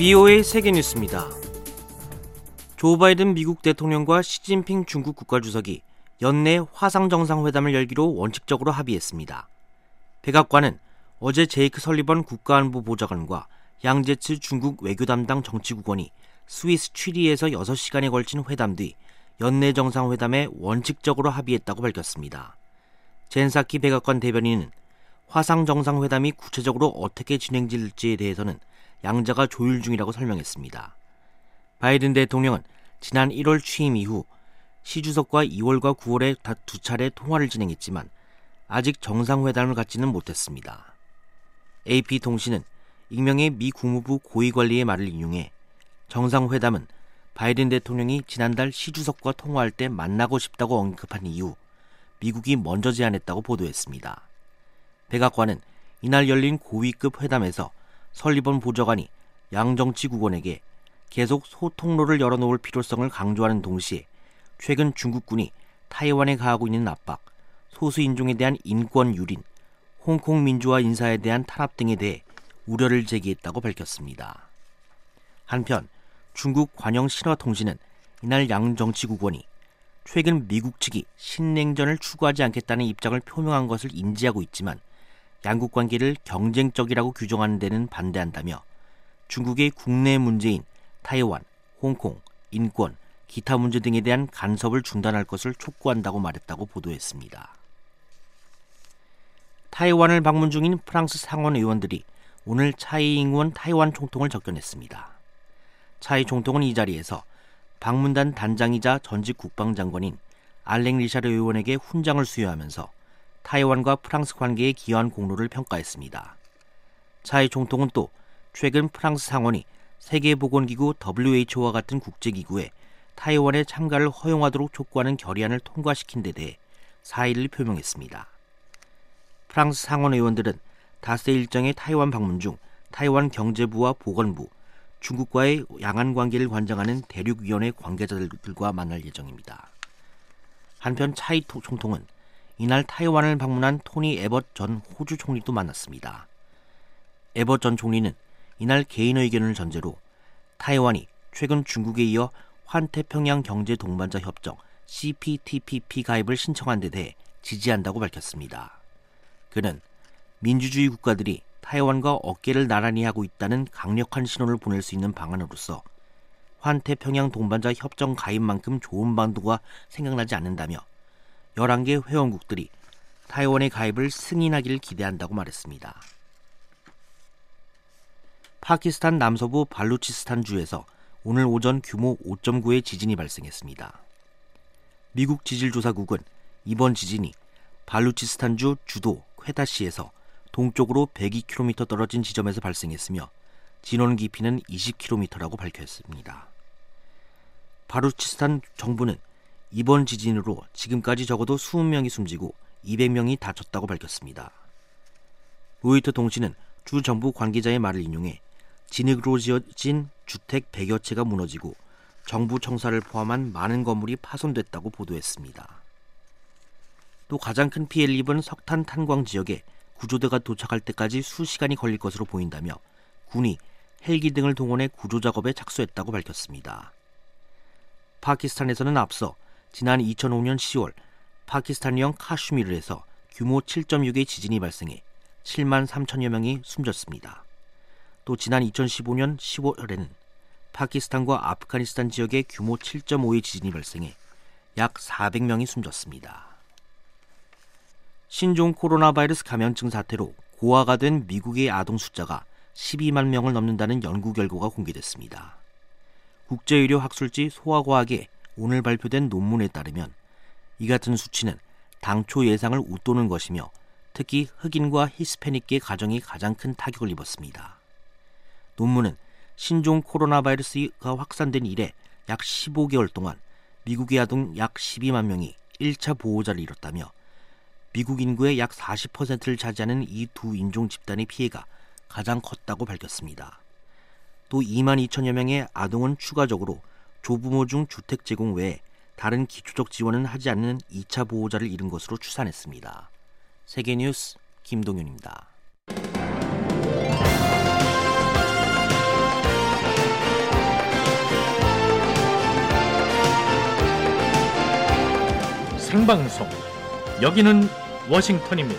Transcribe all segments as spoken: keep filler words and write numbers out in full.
브이오에이 세계뉴스입니다. 조 바이든 미국 대통령과 시진핑 중국 국가주석이 연내 화상정상회담을 열기로 원칙적으로 합의했습니다. 백악관은 어제 제이크 설리번 국가안보 보좌관과 양제츠 중국 외교담당 정치국원이 스위스 취리에서 여섯 시간에 걸친 회담 뒤 연내 정상회담에 원칙적으로 합의했다고 밝혔습니다. 젠 사키 백악관 대변인은 화상정상회담이 구체적으로 어떻게 진행될지에 대해서는 양자가 조율 중이라고 설명했습니다. 바이든 대통령은 지난 일월 취임 이후 시 주석과 이월과 구월에 다 두 차례 통화를 진행했지만 아직 정상회담을 갖지는 못했습니다. 에이피통신은 익명의 미 국무부 고위관리의 말을 인용해 정상회담은 바이든 대통령이 지난달 시 주석과 통화할 때 만나고 싶다고 언급한 이후 미국이 먼저 제안했다고 보도했습니다. 백악관은 이날 열린 고위급 회담에서 설리번 보좌관이 양 정치국원에게 계속 소통로를 열어놓을 필요성을 강조하는 동시에 최근 중국군이 타이완에 가하고 있는 압박, 소수인종에 대한 인권 유린, 홍콩 민주화 인사에 대한 탄압 등에 대해 우려를 제기했다고 밝혔습니다. 한편 중국 관영신화통신은 이날 양 정치국원이 최근 미국 측이 신냉전을 추구하지 않겠다는 입장을 표명한 것을 인지하고 있지만 양국 관계를 경쟁적이라고 규정하는 데는 반대한다며 중국의 국내 문제인 타이완, 홍콩, 인권, 기타 문제 등에 대한 간섭을 중단할 것을 촉구한다고 말했다고 보도했습니다. 타이완을 방문 중인 프랑스 상원 의원들이 오늘 차이 잉원 타이완 총통을 접견했습니다. 차이 총통은 이 자리에서 방문단 단장이자 전직 국방장관인 알랭 리샤르 의원에게 훈장을 수여하면서 타이완과 프랑스 관계에 기여한 공로를 평가했습니다. 차이 총통은 또 최근 프랑스 상원이 세계보건기구 더블유에이치오와 같은 국제기구에 타이완의 참가를 허용하도록 촉구하는 결의안을 통과시킨 데 대해 사의를 표명했습니다. 프랑스 상원 의원들은 닷새 일정의 타이완 방문 중 타이완 경제부와 보건부, 중국과의 양안 관계를 관장하는 대륙위원회 관계자들과 만날 예정입니다. 한편 차이 총통은 이날 타이완을 방문한 토니 에벗 전 호주 총리도 만났습니다. 에벗 전 총리는 이날 개인 의견을 전제로 타이완이 최근 중국에 이어 환태평양 경제 동반자 협정 씨피티피피 가입을 신청한 데 대해 지지한다고 밝혔습니다. 그는 민주주의 국가들이 타이완과 어깨를 나란히 하고 있다는 강력한 신호를 보낼 수 있는 방안으로서 환태평양 동반자 협정 가입만큼 좋은 방도가 생각나지 않는다며 열한 개 회원국들이 타이완의 가입을 승인하기를 기대한다고 말했습니다. 파키스탄 남서부 발루치스탄 주에서 오늘 오전 규모 오 점 구의 지진이 발생했습니다. 미국 지질조사국은 이번 지진이 발루치스탄주 주도 퀘다시에서 동쪽으로 백이 킬로미터 떨어진 지점에서 발생했으며 진원 깊이는 이십 킬로미터라고 밝혔습니다. 발루치스탄 정부는 이번 지진으로 지금까지 적어도 이십 명이 숨지고 이백 명이 다쳤다고 밝혔습니다. 로이터 통신은 주 정부 관계자의 말을 인용해 진흙으로 지어진 주택 백여 채가 무너지고 정부 청사를 포함한 많은 건물이 파손됐다고 보도했습니다. 또 가장 큰 피해를 입은 석탄 탄광 지역에 구조대가 도착할 때까지 수시간이 걸릴 것으로 보인다며 군이 헬기 등을 동원해 구조 작업에 착수했다고 밝혔습니다. 파키스탄에서는 앞서 지난 이천오 년 시월 파키스탄령 카슈미르에서 규모 칠 점 육의 지진이 발생해 칠만 삼천여 명이 숨졌습니다. 또 지난 이천십오 년 시월에는 파키스탄과 아프가니스탄 지역에 규모 칠 점 오의 지진이 발생해 약 사백 명이 숨졌습니다. 신종 코로나 바이러스 감염증 사태로 고아가 된 미국의 아동 숫자가 십이만 명을 넘는다는 연구 결과가 공개됐습니다. 국제의료 학술지 소아과학에 오늘 발표된 논문에 따르면 이 같은 수치는 당초 예상을 웃도는 것이며 특히 흑인과 히스패닉계 가정이 가장 큰 타격을 입었습니다. 논문은 신종 코로나 바이러스가 확산된 이래 약 십오 개월 동안 미국의 아동 약 십이만 명이 일 차 보호자를 잃었다며 미국 인구의 약 사십 퍼센트를 차지하는 이 두 인종 집단의 피해가 가장 컸다고 밝혔습니다. 또 이만 이천여 명의 아동은 추가적으로 조부모 중 주택 제공 외에 다른 기초적 지원은 하지 않는 이 차 보호자를 잃은 것으로 추산했습니다. 세계뉴스 김동윤입니다. 생방송. 여기는 워싱턴입니다.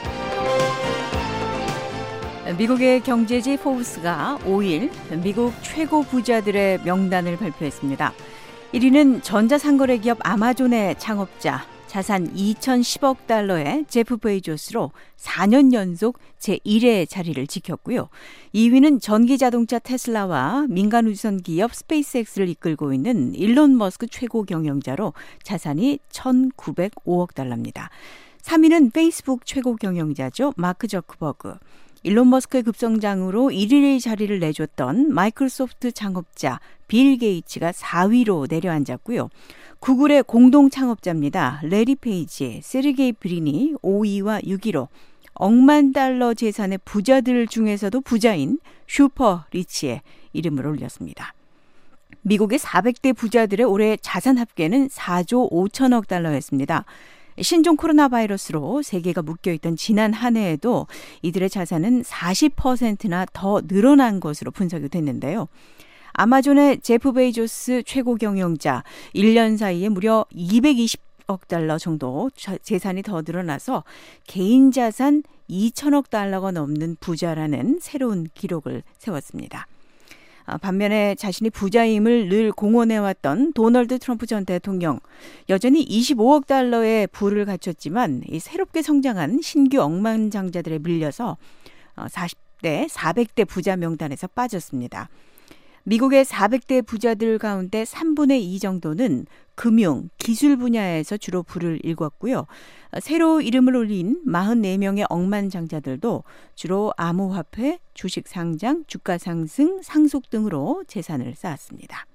미국의 경제지 포브스가 오일 미국 최고 부자들의 명단을 발표했습니다. 일 위는 전자상거래 기업 아마존의 창업자, 자산 이천십억 달러의 제프 베이조스로 사 년 연속 제일 의 자리를 지켰고요. 이 위는 전기자동차 테슬라와 민간우주선 기업 스페이스X를 이끌고 있는 일론 머스크 최고 경영자로 자산이 천구백오억 달러입니다. 삼 위는 페이스북 최고 경영자죠. 마크 저크버그. 일론 머스크의 급성장으로 일 위의 자리를 내줬던 마이크로소프트 창업자 빌 게이츠가 사 위로 내려앉았고요. 구글의 공동 창업자입니다. 레리 페이지, 세르게이 브린이 오 위와 육 위로 억만 달러 재산의 부자들 중에서도 부자인 슈퍼 리치의 이름을 올렸습니다. 미국의 사백 대 부자들의 올해 자산 합계는 사조 오천억 달러였습니다. 신종 코로나 바이러스로 세계가 묶여있던 지난 한 해에도 이들의 자산은 사십 퍼센트나 더 늘어난 것으로 분석이 됐는데요. 아마존의 제프 베이조스 최고 경영자 일 년 사이에 무려 이백이십억 달러 정도 재산이 더 늘어나서 개인 자산 이천억 달러가 넘는 부자라는 새로운 기록을 세웠습니다. 반면에 자신이 부자임을 늘 공언해왔던 도널드 트럼프 전 대통령, 여전히 이십오억 달러의 부를 갖췄지만 이 새롭게 성장한 신규 억만장자들에 밀려서 사십 대, 사백 대 부자 명단에서 빠졌습니다. 미국의 사백 대 부자들 가운데 삼분의 이 정도는 금융, 기술 분야에서 주로 부를 일궜고요. 새로 이름을 올린 사십사 명의 억만장자들도 주로 암호화폐, 주식 상장, 주가 상승, 상속 등으로 재산을 쌓았습니다.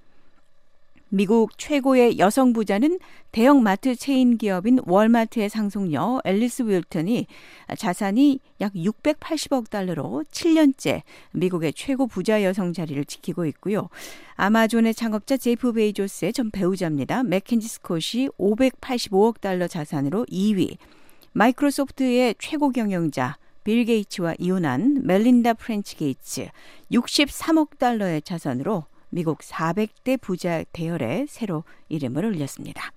미국 최고의 여성 부자는 대형 마트 체인 기업인 월마트의 상속녀 앨리스 윌턴이 자산이 약 육백팔십억 달러로 칠 년째 미국의 최고 부자 여성 자리를 지키고 있고요. 아마존의 창업자 제프 베이조스의 전 배우자입니다. 맥켄지 스콧이 오백팔십오억 달러 자산으로 이 위, 마이크로소프트의 최고 경영자 빌 게이츠와 이혼한 멜린다 프렌치 게이츠 육십삼억 달러의 자산으로 미국 사백 대 부자 대열에 새로 이름을 올렸습니다.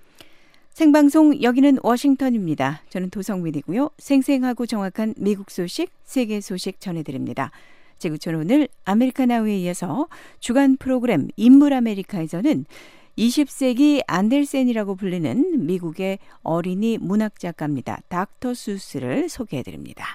생방송 여기는 워싱턴입니다. 저는 도성민이고요. 생생하고 정확한 미국 소식, 세계 소식 전해드립니다. 지구촌 오늘 아메리카나우에 이어서 주간 프로그램 인물 아메리카에서는 이십 세기 안델센이라고 불리는 미국의 어린이 문학 작가입니다. 닥터 수스를 소개해드립니다.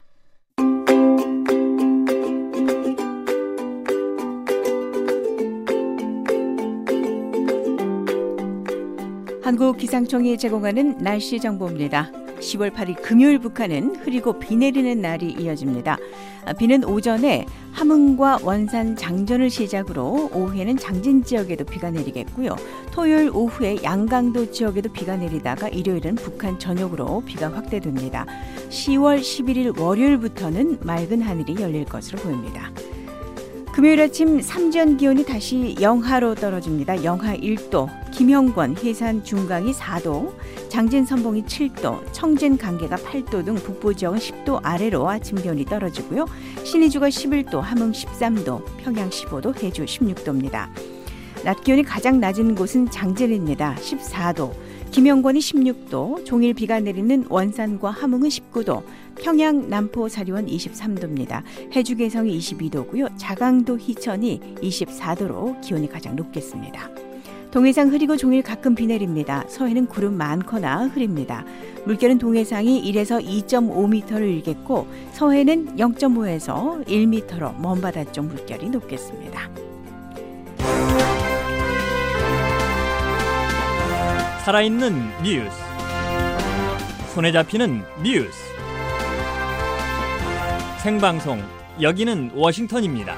한국기상청이 제공하는 날씨 정보입니다. 시월 팔일 금요일 북한은 흐리고 비 내리는 날이 이어집니다. 비는 오전에 함흥과 원산 장전을 시작으로 오후에는 장진 지역에도 비가 내리겠고요. 토요일 오후에 양강도 지역에도 비가 내리다가 일요일은 북한 전역으로 비가 확대됩니다. 시월 십일일 월요일부터는 맑은 하늘이 열릴 것으로 보입니다. 금요일 아침 삼전 기온이 다시 영하로 떨어집니다. 영하 일 도, 김형권, 해산 중강이 사 도, 장진 선봉이 칠 도, 청진 간계가 팔 도 등 북부 지역은 십 도 아래로 아침 기온이 떨어지고요. 신의주가 십일 도, 함흥 십삼 도, 평양 십오 도, 해주 십육 도입니다. 낮 기온이 가장 낮은 곳은 장진입니다. 십사 도, 김영권이 십육 도, 종일 비가 내리는 원산과 함흥은 십구 도, 평양, 남포, 사리원 이십삼 도입니다. 해주 개성이 이십이 도고요. 자강도, 희천이 이십사 도로 기온이 가장 높겠습니다. 동해상 흐리고 종일 가끔 비 내립니다. 서해는 구름 많거나 흐립니다. 물결은 동해상이 일에서 이 점 오 미터를 일겠고 서해는 영 점 오에서 일 미터로 먼바다 쪽 물결이 높겠습니다. 살아있는 뉴스, 손에 잡히는 뉴스, 생방송 여기는 워싱턴입니다.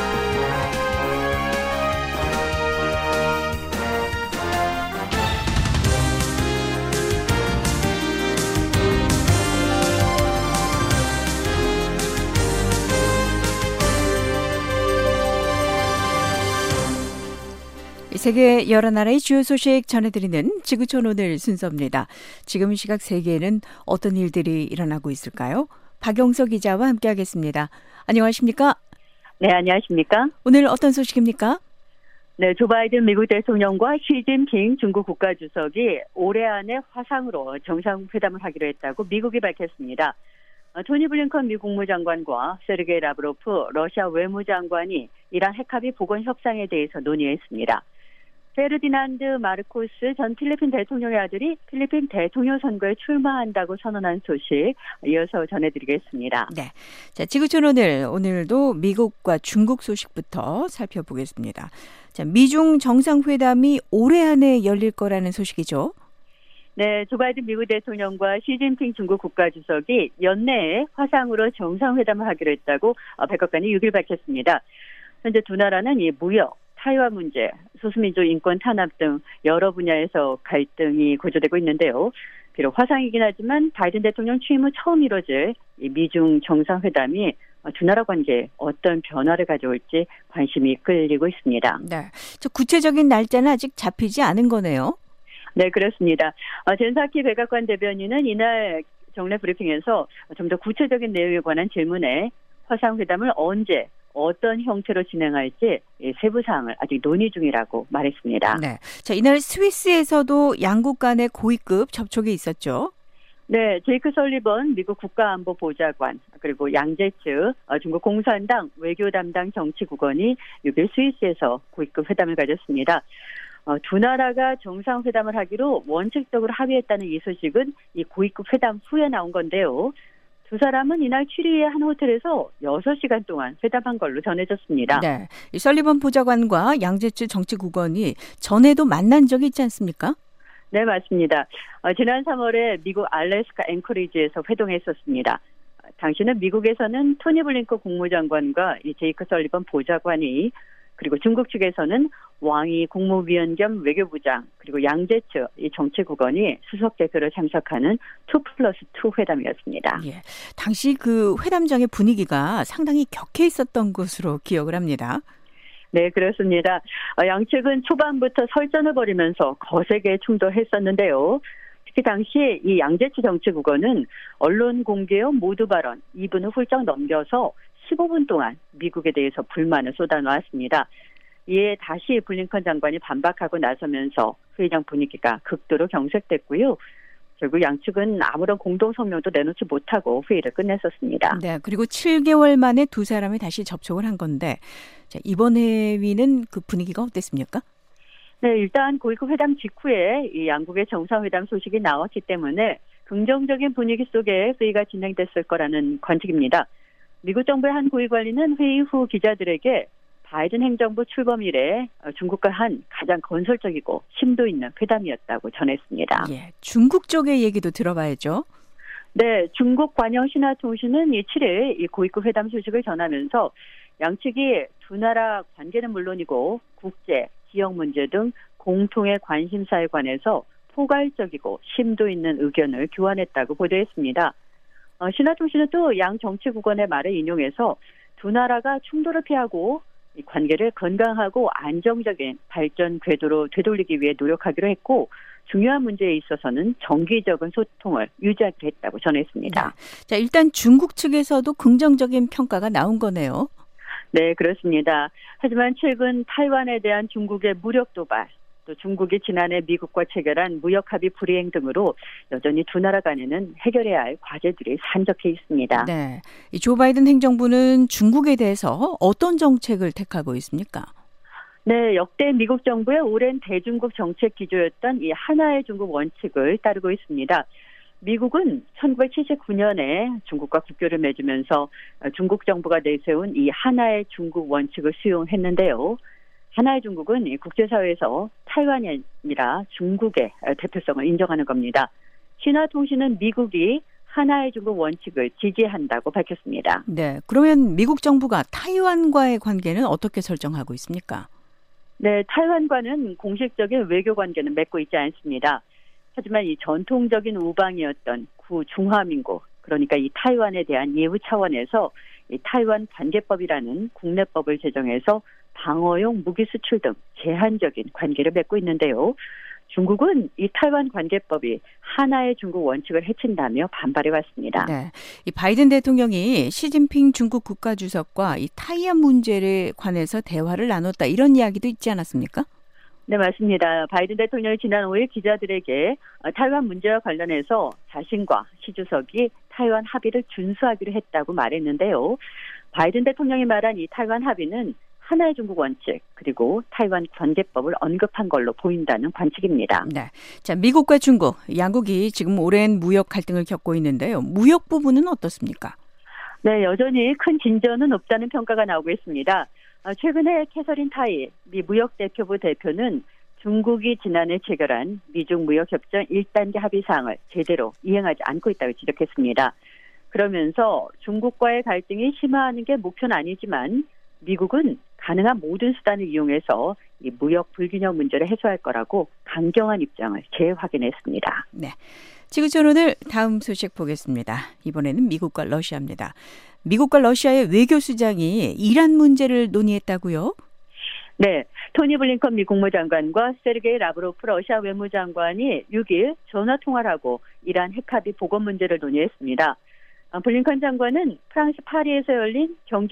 세계 여러 나라의 주요 소식 전해드리는 지구촌 오늘 순서입니다. 지금 시각 세계에는 어떤 일들이 일어나고 있을까요? 박영석 기자와 함께하겠습니다. 안녕하십니까? 네, 안녕하십니까? 오늘 어떤 소식입니까? 네, 조 바이든 미국 대통령과 시진핑 중국 국가주석이 올해 안에 화상으로 정상회담을 하기로 했다고 미국이 밝혔습니다. 토니 블링컨 미 국무장관과 세르게이 라브로프 러시아 외무장관이 이란 핵합의 복원 협상에 대해서 논의했습니다. 페르디난드 마르코스 전 필리핀 대통령의 아들이 필리핀 대통령 선거에 출마한다고 선언한 소식 이어서 전해드리겠습니다. 네, 자 지구촌 오늘 오늘도 미국과 중국 소식부터 살펴보겠습니다. 자, 미중 정상회담이 올해 안에 열릴 거라는 소식이죠. 네, 조 바이든 미국 대통령과 시진핑 중국 국가주석이 연내에 화상으로 정상회담을 하기로 했다고 백악관이 육 일 밝혔습니다. 현재 두 나라는 이 무역, 타이완 문제, 소수민족 인권 탄압 등 여러 분야에서 갈등이 고조되고 있는데요. 비록 화상이긴 하지만 바이든 대통령 취임 후 처음 이뤄질 이 미중 정상회담이 두 나라 관계에 어떤 변화를 가져올지 관심이 끌리고 있습니다. 네, 저 구체적인 날짜는 아직 잡히지 않은 거네요. 네, 그렇습니다. 어, 젠사키 백악관 대변인은 이날 정례 브리핑에서 좀 더 구체적인 내용에 관한 질문에 화상회담을 언제, 어떤 형태로 진행할지 세부 사항을 아직 논의 중이라고 말했습니다. 네, 자 이날 스위스에서도 양국 간의 고위급 접촉이 있었죠. 네, 제이크 설리번 미국 국가안보보좌관 그리고 양제츠 중국 공산당 외교 담당 정치국원이 육 일 스위스에서 고위급 회담을 가졌습니다. 어, 두 나라가 정상회담을 하기로 원칙적으로 합의했다는 이 소식은 이 고위급 회담 후에 나온 건데요. 두 사람은 이날 취리의 한 호텔에서 여섯 시간 동안 회담한 걸로 전해졌습니다. 네, 이 설리번 보좌관과 양제츠 정치국원이 전에도 만난 적이 있지 않습니까? 네, 맞습니다. 어, 지난 삼월에 미국 알래스카 앵커리지에서 회동했었습니다. 당시는 미국에서는 토니 블링컨 국무장관과 이 제이크 설리번 보좌관이 그리고 중국 측에서는 왕이 국무위원 겸 외교부장 그리고 양제츠 이 정치국원이 수석 대표로 참석하는 투 플러스 투 회담이었습니다. 예, 당시 그 회담장의 분위기가 상당히 격해 있었던 것으로 기억을 합니다. 네, 그렇습니다. 양측은 초반부터 설전을 벌이면서 거세게 충돌했었는데요. 특히 당시 이 양제츠 정치국원은 언론 공개와 모두 발언 이 분을 훌쩍 넘겨서 십오 분 동안 미국에 대해서 불만을 쏟아놓았습니다. 이에 다시 블링컨 장관이 반박하고 나서면서 회의장 분위기가 극도로 경색됐고요. 결국 양측은 아무런 공동성명도 내놓지 못하고 회의를 끝냈었습니다. 네, 그리고 칠 개월 만에 두 사람이 다시 접촉을 한 건데 자, 이번 회의는 그 분위기가 어땠습니까? 네, 일단 고위급 회담 직후에 이 양국의 정상회담 소식이 나왔기 때문에 긍정적인 분위기 속에 회의가 진행됐을 거라는 관측입니다. 미국 정부의 한 고위 관리는 회의 후 기자들에게 바이든 행정부 출범 이래 중국과 한 가장 건설적이고 심도 있는 회담이었다고 전했습니다. 예, 중국 쪽의 얘기도 들어봐야죠. 네, 중국 관영 신화통신은 이 칠 일 이 고위급 회담 소식을 전하면서 양측이 두 나라 관계는 물론이고 국제, 지역 문제 등 공통의 관심사에 관해서 포괄적이고 심도 있는 의견을 교환했다고 보도했습니다. 어, 신화통신은 또 양 정치국원의 말을 인용해서 두 나라가 충돌을 피하고 이 관계를 건강하고 안정적인 발전 궤도로 되돌리기 위해 노력하기로 했고 중요한 문제에 있어서는 정기적인 소통을 유지하기로 했다고 전했습니다. 네. 자, 일단 중국 측에서도 긍정적인 평가가 나온 거네요. 네, 그렇습니다. 하지만 최근 타이완에 대한 중국의 무력 도발, 또 중국이 지난해 미국과 체결한 무역 합의 불이행 등으로 여전히 두 나라 간에는 해결해야 할 과제들이 산적해 있습니다. 네, 이 조 바이든 행정부는 중국에 대해서 어떤 정책을 택하고 있습니까? 네, 역대 미국 정부의 오랜 대중국 정책 기조였던 이 하나의 중국 원칙을 따르고 있습니다. 미국은 천구백칠십구 년에 중국과 국교를 맺으면서 중국 정부가 내세운 이 하나의 중국 원칙을 수용했는데요. 하나의 중국은 국제사회에서 타이완이 아니라 중국의 대표성을 인정하는 겁니다. 신화통신은 미국이 하나의 중국 원칙을 지지한다고 밝혔습니다. 네, 그러면 미국 정부가 타이완과의 관계는 어떻게 설정하고 있습니까? 네, 타이완과는 공식적인 외교 관계는 맺고 있지 않습니다. 하지만 이 전통적인 우방이었던 구 중화민국, 그러니까 이 타이완에 대한 예우 차원에서 이 타이완 관계법이라는 국내법을 제정해서 방어용 무기 수출 등 제한적인 관계를 맺고 있는데요. 중국은 이 타이완 관계법이 하나의 중국 원칙을 해친다며 반발해 왔습니다. 네, 이 바이든 대통령이 시진핑 중국 국가주석과 이 타이완 문제에 관해서 대화를 나눴다 이런 이야기도 있지 않았습니까? 네, 맞습니다. 바이든 대통령이 지난 오 일 기자들에게 타이완 문제와 관련해서 자신과 시 주석이 타이완 합의를 준수하기로 했다고 말했는데요. 바이든 대통령이 말한 이 타이완 합의는 하나의 중국 원칙 그리고 타이완 관계법을 언급한 걸로 보인다는 관측입니다. 네, 자 미국과 중국 양국이 지금 오랜 무역 갈등을 겪고 있는데요. 무역 부분은 어떻습니까? 네, 여전히 큰 진전은 없다는 평가가 나오고 있습니다. 최근에 캐서린 타이 미 무역대표부 대표는 중국이 지난해 체결한 미중 무역협정 일 단계 합의사항을 제대로 이행하지 않고 있다고 지적했습니다. 그러면서 중국과의 갈등이 심화하는 게 목표는 아니지만 미국은 가능한 모든 수단을 이용해서 이 무역 불균형 문제를 해소할 거라고 강경한 입장을 재확인했습니다. 네, 지구촌 오늘 다음 소식 보겠습니다. 이번에는 미국과 러시아입니다. 미국과 러시아의 외교수장이 이란 문제를 논의했다고요? 네, 토니 블링컨 미 국무장관과 세르게이 라브로프 러시아 외무장관이 육 일 전화통화를 하고 이란 핵합의 복원 문제를 논의했습니다. 블링컨 장관은 프랑스 파리에서 열린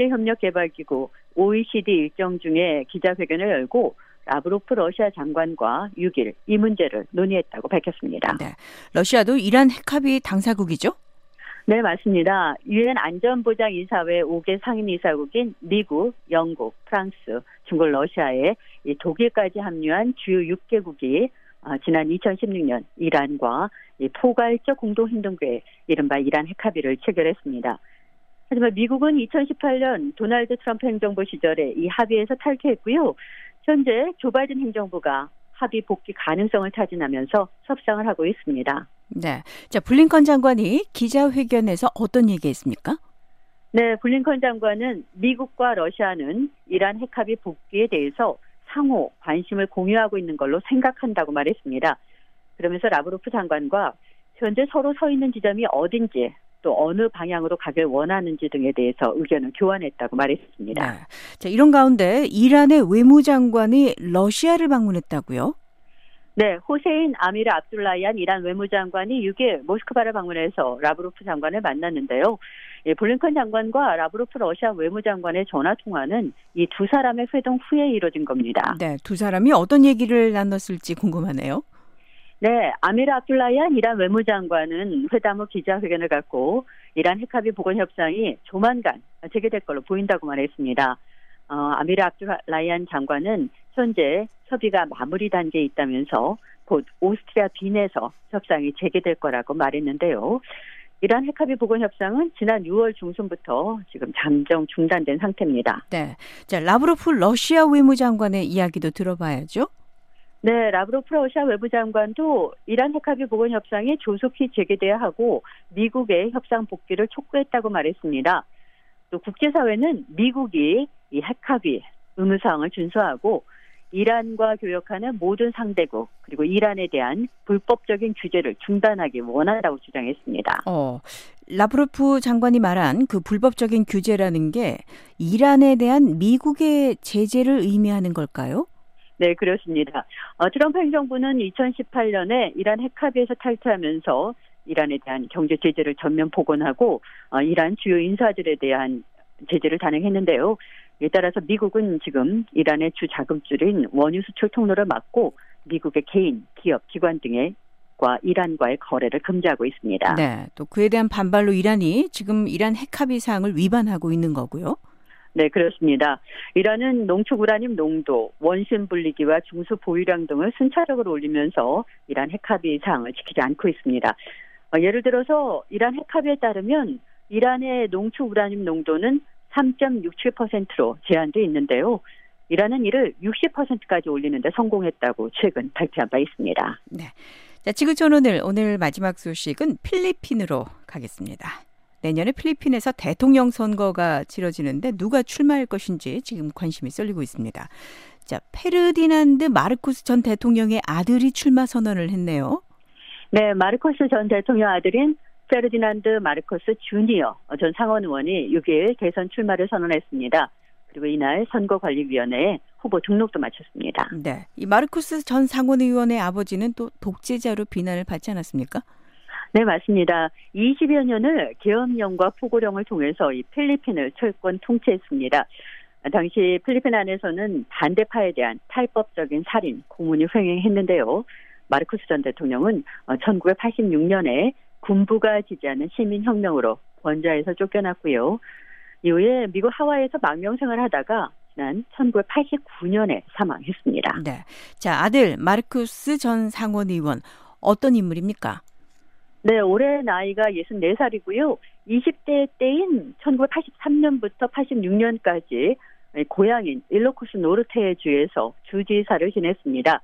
경제협력개발기구 오이시디 일정 중에 기자회견을 열고 라브로프 러시아 장관과 육 일 이 문제를 논의했다고 밝혔습니다. 네, 러시아도 이란 핵합의 당사국이죠? 네, 맞습니다. 유엔 안전보장이사회 오 개 상임이사국인 미국, 영국, 프랑스, 중국, 러시아에 독일까지 합류한 주요 육 개국이 지난 이천십육 년 이란과 포괄적 공동행동계획, 이른바 이란 핵합의를 체결했습니다. 하지만 미국은 이천십팔 년 도널드 트럼프 행정부 시절에 이 합의에서 탈퇴했고요. 현재 조 바이든 행정부가 합의 복귀 가능성을 타진하면서 협상을 하고 있습니다. 네, 자 블링컨 장관이 기자회견에서 어떤 얘기했습니까? 네, 블링컨 장관은 미국과 러시아는 이란 핵합의 복귀에 대해서 상호 관심을 공유하고 있는 걸로 생각한다고 말했습니다. 그러면서 라브로프 장관과 현재 서로 서 있는 지점이 어딘지 또 어느 방향으로 가길 원하는지 등에 대해서 의견을 교환했다고 말했습니다. 네. 자, 이런 가운데 이란의 외무장관이 러시아를 방문했다고요? 네, 호세인 아미르 압둘라이안 이란 외무장관이 육 일 모스크바를 방문해서 라브로프 장관을 만났는데요. 예, 블링컨 장관과 라브로프 러시아 외무장관의 전화통화는 이 두 사람의 회동 후에 이뤄진 겁니다. 네, 두 사람이 어떤 얘기를 나눴을지 궁금하네요. 네, 아미르 압둘라이안 이란 외무장관은 회담 후 기자회견을 갖고 이란 핵합의 복원 협상이 조만간 재개될 걸로 보인다고 말했습니다. 어, 아미르 압둘라이안 장관은 현재 협의가 마무리 단계에 있다면서 곧 오스트리아 빈에서 협상이 재개될 거라고 말했는데요. 이란 핵합의 복원 협상은 지난 유월 중순부터 지금 잠정 중단된 상태입니다. 네, 자 라브로프 러시아 외무장관의 이야기도 들어봐야죠. 네, 라브로프 러시아 외무장관도 이란 핵합의 복원 협상이 조속히 재개돼야 하고 미국의 협상 복귀를 촉구했다고 말했습니다. 또 국제사회는 미국이 이 핵합의 의무사항을 준수하고 이란과 교역하는 모든 상대국 그리고 이란에 대한 불법적인 규제를 중단하기 원한다고 주장했습니다. 어, 라브로프 장관이 말한 그 불법적인 규제라는 게 이란에 대한 미국의 제재를 의미하는 걸까요? 네, 그렇습니다. 어, 트럼프 행정부는 이천십팔 년에 이란 핵합의에서 탈퇴하면서 이란에 대한 경제 제재를 전면 복원하고 어, 이란 주요 인사들에 대한 제재를 단행했는데요. 이에 따라서 미국은 지금 이란의 주 자금줄인 원유 수출 통로를 막고 미국의 개인, 기업, 기관 등과 이란과의 거래를 금지하고 있습니다. 네, 또 그에 대한 반발로 이란이 지금 이란 핵합의 사항을 위반하고 있는 거고요. 네, 그렇습니다. 이란은 농축 우라늄 농도, 원심 분리기와 중수 보유량 등을 순차적으로 올리면서 이란 핵합의 사항을 지키지 않고 있습니다. 어, 예를 들어서 이란 핵합의에 따르면 이란의 농축 우라늄 농도는 삼 점 육칠 퍼센트로 제한돼 있는데요. 이란은 이를 육십 퍼센트까지 올리는 데 성공했다고 최근 발표한 바 있습니다. 네, 자, 지구촌 오늘 오늘 마지막 소식은 필리핀으로 가겠습니다. 내년에 필리핀에서 대통령 선거가 치러지는데 누가 출마할 것인지 지금 관심이 쏠리고 있습니다. 자, 페르디난드 마르코스 전 대통령의 아들이 출마 선언을 했네요. 네, 마르코스 전 대통령 아들인 페르디난드 마르코스 주니어 전 상원 의원이 육 일 대선 출마를 선언했습니다. 그리고 이날 선거관리위원회에 후보 등록도 마쳤습니다. 네, 이 마르코스 전 상원의원의 아버지는 또 독재자로 비난을 받지 않았습니까? 네, 맞습니다. 이십여 년을 계엄령과 포고령을 통해서 이 필리핀을 철권 통치했습니다. 당시 필리핀 안에서는 반대파에 대한 탈법적인 살인, 고문이 횡행했는데요. 마르코스 전 대통령은 천구백팔십육 년에 군부가 지지하는 시민혁명으로 권좌에서 쫓겨났고요. 이후에 미국 하와이에서 망명생활을 하다가 지난 천구백팔십구 년에 사망했습니다. 네, 자 아들 마르코스 전 상원의원 어떤 인물입니까? 네, 올해 나이가 예순네 살이고요. 이십 대 때인 천구백팔십삼 년부터 팔십육 년까지 고향인 일로코스 노르테 주에서 주지사를 지냈습니다.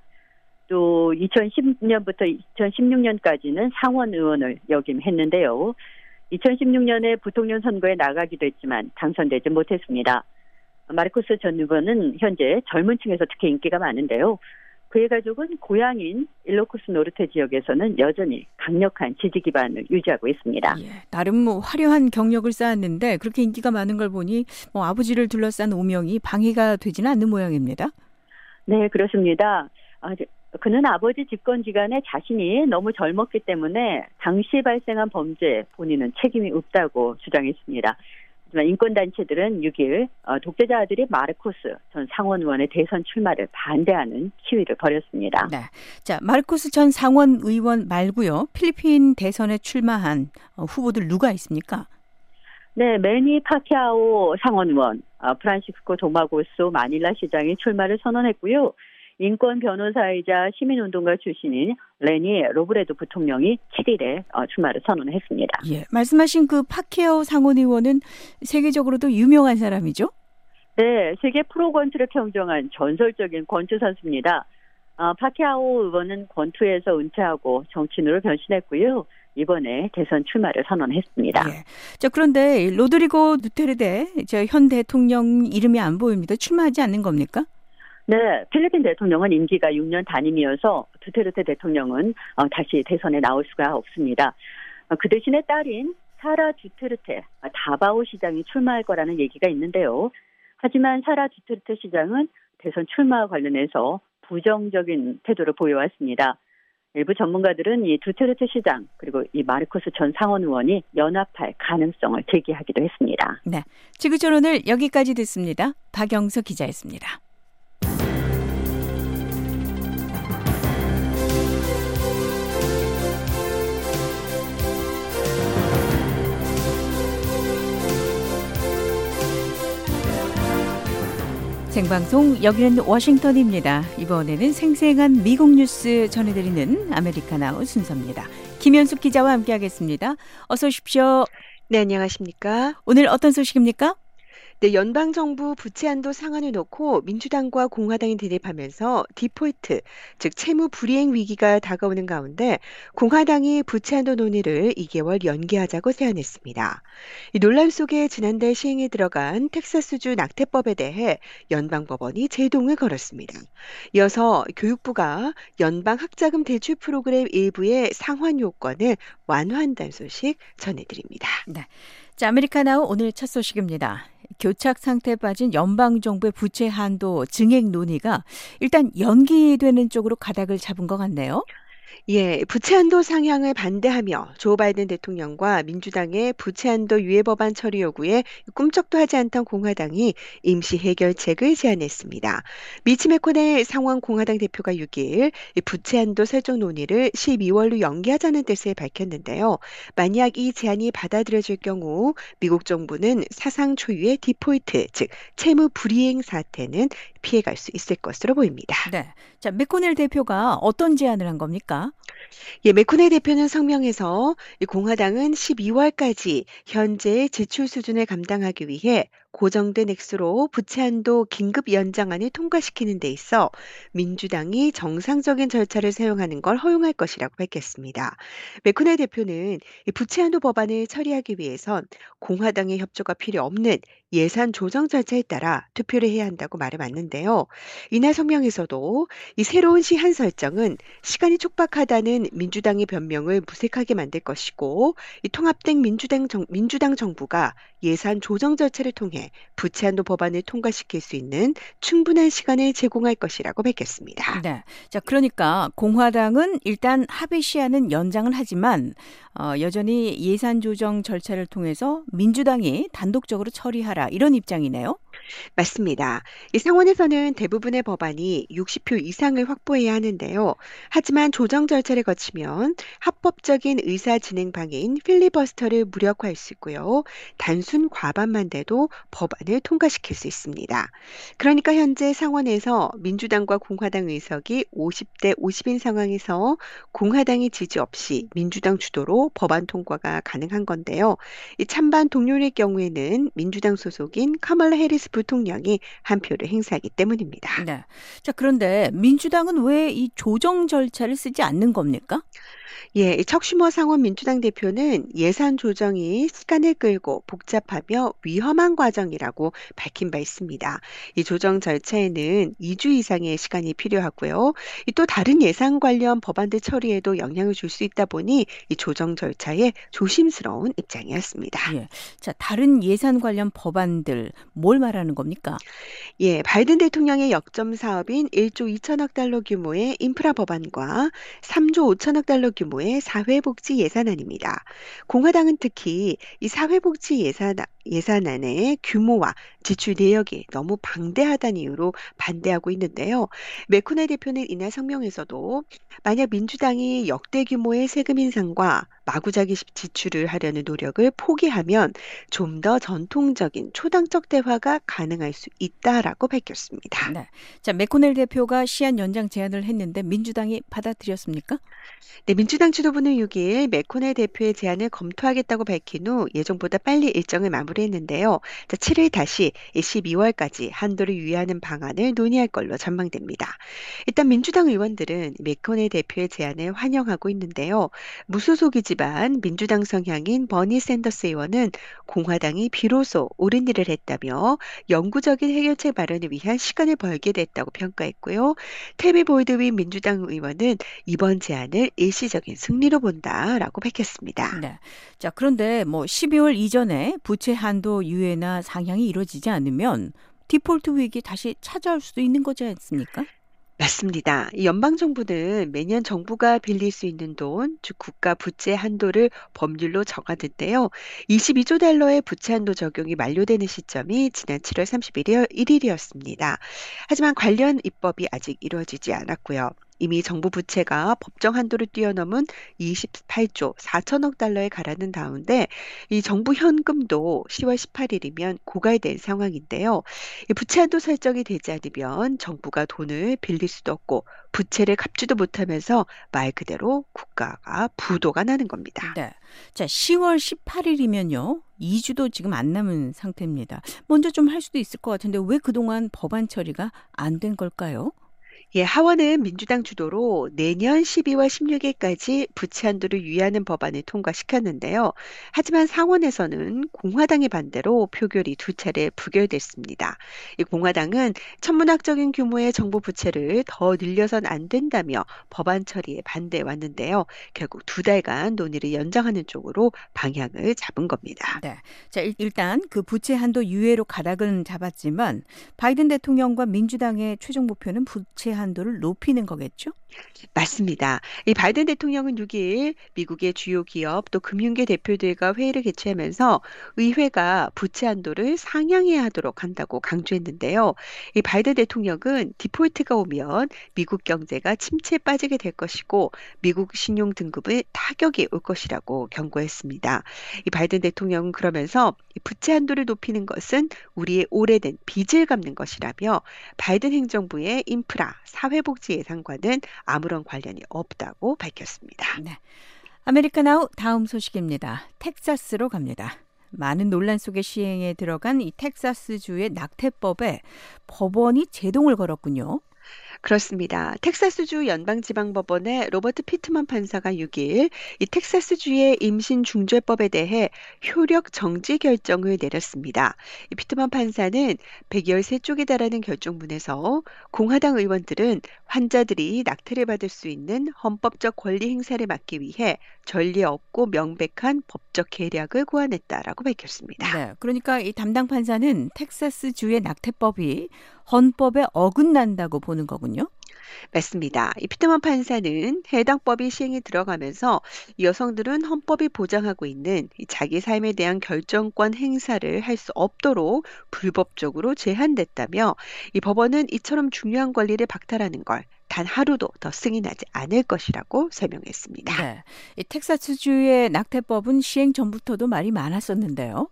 또 이천십 년부터 이천십육 년까지는 상원 의원을 역임했는데요. 이천십육 년에 부통령 선거에 나가기도 했지만 당선되지 못했습니다. 마르코스 전 의원은 현재 젊은 층에서 특히 인기가 많은데요. 그의 가족은 고향인 일로코스 노르테 지역에서는 여전히 강력한 지지 기반을 유지하고 있습니다. 예, 나름 뭐 화려한 경력을 쌓았는데 그렇게 인기가 많은 걸 보니 뭐 아버지를 둘러싼 오명이 방해가 되지는 않는 모양입니다. 네, 그렇습니다. 아, 그는 아버지 집권 기간에 자신이 너무 젊었기 때문에 당시 발생한 범죄에 본인은 책임이 없다고 주장했습니다. 하지만 인권단체들은 육 일 독재자 아들이 마르코스 전 상원 의원의 대선 출마를 반대하는 시위를 벌였습니다. 네, 자 마르코스 전 상원 의원 말고요. 필리핀 대선에 출마한 후보들 누가 있습니까? 네, 매니 파키아오 상원 의원, 프란시스코 도마고소 마닐라 시장이 출마를 선언했고요. 인권 변호사이자 시민운동가 출신인 레니 로브레도 부통령이 칠 일에 출마를 선언했습니다. 예, 말씀하신 그 파케오 상원 의원은 세계적으로도 유명한 사람이죠? 네, 세계 프로 권투를 평정한 전설적인 권투 선수입니다. 아, 파케아오 의원은 권투에서 은퇴하고 정치인으로 변신했고요. 이번에 대선 출마를 선언했습니다. 예. 자, 그런데 로드리고 두테르테 현 대통령 이름이 안 보입니다. 출마하지 않는 겁니까? 네, 필리핀 대통령은 임기가 육 년 단임이어서 두테르테 대통령은 어, 다시 대선에 나올 수가 없습니다. 어, 그 대신에 딸인 사라 두테르테 다바오 시장이 출마할 거라는 얘기가 있는데요. 하지만 사라 두테르테 시장은 대선 출마와 관련해서 부정적인 태도를 보여왔습니다. 일부 전문가들은 이 두테르테 시장 그리고 이 마르코스 전 상원 의원이 연합할 가능성을 제기하기도 했습니다. 네, 지구촌 오늘 여기까지 듣습니다. 박영석 기자였습니다. 생방송 여기는 워싱턴입니다. 이번에는 생생한 미국 뉴스 전해드리는 아메리카나우 순서입니다. 김현숙 기자와 함께하겠습니다. 어서 오십시오. 네, 안녕하십니까? 오늘 어떤 소식입니까? 네, 연방정부 부채 한도 상한을 놓고 민주당과 공화당이 대립하면서 디폴트, 즉 채무 불이행 위기가 다가오는 가운데 공화당이 부채 한도 논의를 이 개월 연기하자고 제안했습니다. 이 논란 속에 지난달 시행에 들어간 텍사스주 낙태법에 대해 연방법원이 제동을 걸었습니다. 이어서 교육부가 연방학자금 대출 프로그램 일부의 상환 요건을 완화한다는 소식 전해드립니다. 네, 자, 아메리카나우 오늘 첫 소식입니다. 교착 상태에 빠진 연방정부의 부채 한도 증액 논의가 일단 연기되는 쪽으로 가닥을 잡은 것 같네요. 예, 부채 한도 상향을 반대하며 조 바이든 대통령과 민주당의 부채 한도 유예 법안 처리 요구에 꿈쩍도 하지 않던 공화당이 임시 해결책을 제안했습니다. 미치 매코넬 상원 공화당 대표가 육 일 부채 한도 설정 논의를 십이월로 연기하자는 뜻을 밝혔는데요. 만약 이 제안이 받아들여질 경우 미국 정부는 사상 초유의 디폴트, 즉 채무 불이행 사태는 피해갈 수 있을 것으로 보입니다. 네, 자 매코넬 대표가 어떤 제안을 한 겁니까? 예, 매코넬 대표는 성명에서 공화당은 십이월까지 현재의 지출 수준을 감당하기 위해 고정된 액수로 부채 한도 긴급 연장안을 통과시키는 데 있어 민주당이 정상적인 절차를 사용하는 걸 허용할 것이라고 밝혔습니다. 매코넬 대표는 부채 한도 법안을 처리하기 위해선 공화당의 협조가 필요 없는 예산 조정 절차에 따라 투표를 해야 한다고 말을 맞는데요. 이날 성명에서도 이 새로운 시한 설정은 시간이 촉박하다는 민주당의 변명을 무색하게 만들 것이고 이 통합된 민주당, 정, 민주당 정부가 예산 조정 절차를 통해 통해 부채 한도 법안을 통과시킬 수 있는 충분한 시간을 제공할 것이라고 밝혔습니다. 네. 자, 그러니까 공화당은 일단 합의 시한은 연장을 하지만 어, 여전히 예산 조정 절차를 통해서 민주당이 단독적으로 처리하라 이런 입장이네요. 맞습니다. 이 상원에서는 대부분의 법안이 육십 표 이상을 확보해야 하는데요. 하지만 조정 절차를 거치면 합법적인 의사 진행 방해인 필리버스터를 무력화할 수 있고요. 단순 과반만 돼도 법안을 통과시킬 수 있습니다. 그러니까 현재 상원에서 민주당과 공화당 의석이 오십 대 오십인 상황에서 공화당의 지지 없이 민주당 주도로 법안 통과가 가능한 건데요. 이 찬반 동률의 경우에는 민주당 소속인 카멀라 해리스 부통령이 한 표를 행사하기 때문입니다. 네. 자, 그런데 민주당은 왜 이 조정 절차를 쓰지 않는 겁니까? 예, 이 척슈머 상원 민주당 대표는 예산 조정이 시간을 끌고 복잡하며 위험한 과정이라고 밝힌 바 있습니다. 이 조정 절차에는 이 주 이상의 시간이 필요하고요. 이 또 다른 예산 관련 법안들 처리에도 영향을 줄 수 있다 보니 이 조정 절차에 조심스러운 입장이었습니다. 예. 자, 다른 예산 관련 법안들 뭘 말하는 겁니까? 예, 바이든 대통령의 역점 사업인 일조 이천억 달러 규모의 인프라 법안과 삼조 오천억 달러 규모의 사회복지 예산안입니다. 공화당은 특히 이 사회복지 예산, 예산안의 규모와 지출 내역이 너무 방대하다는 이유로 반대하고 있는데요. 맥코넬 대표는 이날 성명에서도 만약 민주당이 역대 규모의 세금 인상과 마구잡이 지출을 하려는 노력을 포기하면 좀 더 전통적인 초당적 대화가 가능할 수 있다라고 밝혔습니다. 네. 자, 맥코넬 대표가 시한 연장 제안을 했는데 민주당이 받아들였습니까? 네, 민주당 지도부는 육 일 맥코넬 대표의 제안을 검토하겠다고 밝힌 후 예정보다 빨리 일정을 마무리했는데요. 자, 칠 일 다시 십이월까지 한도를 유예하는 방안을 논의할 걸로 전망됩니다. 일단 민주당 의원들은 맥코넬 대표의 제안을 환영하고 있는데요. 무소속이지만 민주당 성향인 버니 샌더스 의원은 공화당이 비로소 옳은 일을 했다며 영구적인 해결책 마련을 위한 시간을 벌게 됐다고 평가했고요. 테비 볼드윈 민주당 의원은 이번 제안을 일시적인 승리로 본다라고 밝혔습니다. 네. 자, 그런데 뭐 십이월 이전에 부채 한도 유예나 상향이 이루어지지 않으면 디폴트 위기 다시 찾아올 수도 있는 거지 않습니까? 맞습니다. 이 연방정부는 매년 정부가 빌릴 수 있는 돈, 즉 국가 부채 한도를 법률로 정하는데요. 이십이조 달러의 부채 한도 적용이 만료되는 시점이 지난 칠월 삼십일일이었습니다. 하지만 관련 입법이 아직 이루어지지 않았고요. 이미 정부 부채가 법정 한도를 뛰어넘은 이십팔조 사천억 달러에 가라는 가운데 이 정부 현금도 시월 십팔일이면 고갈된 상황인데요. 이 부채 한도 설정이 되지 않으면 정부가 돈을 빌릴 수도 없고 부채를 갚지도 못하면서 말 그대로 국가가 부도가 나는 겁니다. 네. 자, 시월 십팔일이면요. 이 주도 지금 안 남은 상태입니다. 먼저 좀 할 수도 있을 것 같은데 왜 그동안 법안 처리가 안 된 걸까요? 예, 하원은 민주당 주도로 내년 십이월 십육일까지 부채 한도를 유예하는 법안을 통과시켰는데요. 하지만 상원에서는 공화당의 반대로 표결이 두 차례 부결됐습니다. 이 공화당은 천문학적인 규모의 정부 부채를 더 늘려선 안 된다며 법안 처리에 반대해 왔는데요. 결국 두 달간 논의를 연장하는 쪽으로 방향을 잡은 겁니다. 네. 자, 일- 일단 그 부채 한도 유예로 가닥은 잡았지만 바이든 대통령과 민주당의 최종 목표는 부채 한도를 높이는 거겠죠? 맞습니다. 이 바이든 대통령은 육 일 미국의 주요 기업 또 금융계 대표들과 회의를 개최하면서 의회가 부채 한도를 상향해야 하도록 한다고 강조했는데요. 이 바이든 대통령은 디폴트가 오면 미국 경제가 침체에 빠지게 될 것이고 미국 신용 등급에 타격이 올 것이라고 경고했습니다. 이 바이든 대통령은 그러면서 이 부채 한도를 높이는 것은 우리의 오래된 빚을 갚는 것이라며 바이든 행정부의 인프라, 사회복지 예산과는 아무런 관련이 없다고 밝혔습니다. 네. 아메리카나우 다음 소식입니다. 텍사스로 갑니다. 많은 논란 속에 시행에 들어간 이 텍사스주의 낙태법에 법원이 제동을 걸었군요. 그렇습니다. 텍사스주 연방지방법원의 로버트 피트먼 판사가 육 일 이 텍사스주의 임신중재법에 대해 효력 정지 결정을 내렸습니다. 이 피트먼 판사는 백십삼 쪽에 달하는 결정문에서 공화당 의원들은 환자들이 낙태를 받을 수 있는 헌법적 권리 행사를 막기 위해 전례 없고 명백한 법적 계략을 고안했다라고 밝혔습니다. 네, 그러니까 이 담당 판사는 텍사스주의 낙태법이 헌법에 어긋난다고 보는 거군요. 맞습니다. 이 피트먼 판사는 해당 법이 시행에 들어가면서 여성들은 헌법이 보장하고 있는 이 자기 삶에 대한 결정권 행사를 할 수 없도록 불법적으로 제한됐다며 이 법원은 이처럼 중요한 권리를 박탈하는 걸 단 하루도 더 승인하지 않을 것이라고 설명했습니다. 네, 이 텍사스주의 낙태법은 시행 전부터도 말이 많았었는데요.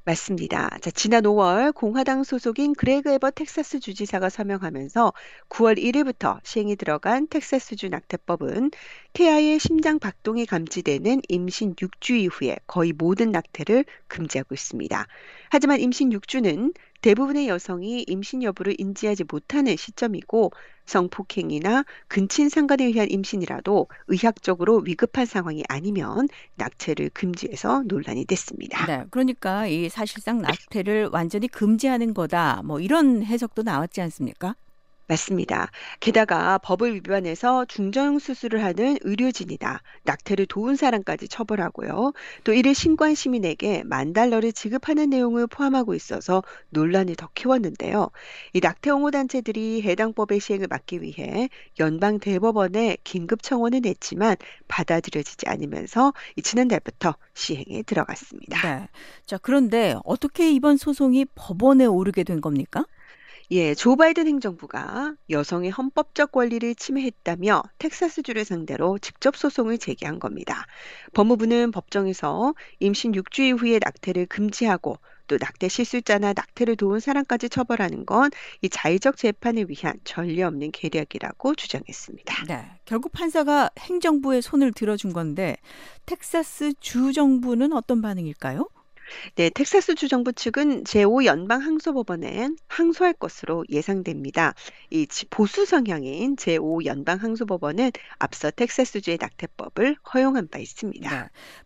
맞습니다. 자, 지난 오월 공화당 소속인 그레그 에버 텍사스 주지사가 서명하면서 구월 일일부터 시행이 들어간 텍사스주 낙태법은 태아의 심장 박동이 감지되는 임신 육 주 이후에 거의 모든 낙태를 금지하고 있습니다. 하지만 임신 육 주는 대부분의 여성이 임신 여부를 인지하지 못하는 시점이고 성폭행이나 근친 상간에 의한 임신이라도 의학적으로 위급한 상황이 아니면 낙태를 금지해서 논란이 됐습니다. 네, 그러니까 이 사실상 낙태를 완전히 금지하는 거다. 뭐 이런 해석도 나왔지 않습니까? 맞습니다. 게다가 법을 위반해서 중저형 수술을 하는 의료진이다, 낙태를 도운 사람까지 처벌하고요. 또 이를 신고한 시민에게 만 달러를 지급하는 내용을 포함하고 있어서 논란을 더 키웠는데요. 이 낙태 옹호 단체들이 해당 법의 시행을 막기 위해 연방 대법원에 긴급 청원을 냈지만 받아들여지지 않으면서 이 지난달부터 시행에 들어갔습니다. 네. 자, 그런데 어떻게 이번 소송이 법원에 오르게 된 겁니까? 예, 조 바이든 행정부가 여성의 헌법적 권리를 침해했다며 텍사스주를 상대로 직접 소송을 제기한 겁니다. 법무부는 법정에서 임신 육 주 이후에 낙태를 금지하고 또 낙태 실수자나 낙태를 도운 사람까지 처벌하는 건 이 자의적 재판을 위한 전례 없는 계략이라고 주장했습니다. 네, 결국 판사가 행정부의 손을 들어준 건데 텍사스 주 정부는 어떤 반응일까요? 네, 텍사스주 정부 측은 제오 연방항소법원에 항소할 것으로 예상됩니다. 이 지- 보수 성향인 제오 연방항소법원은 앞서 텍사스주의 낙태법을 허용한 바 있습니다. 네.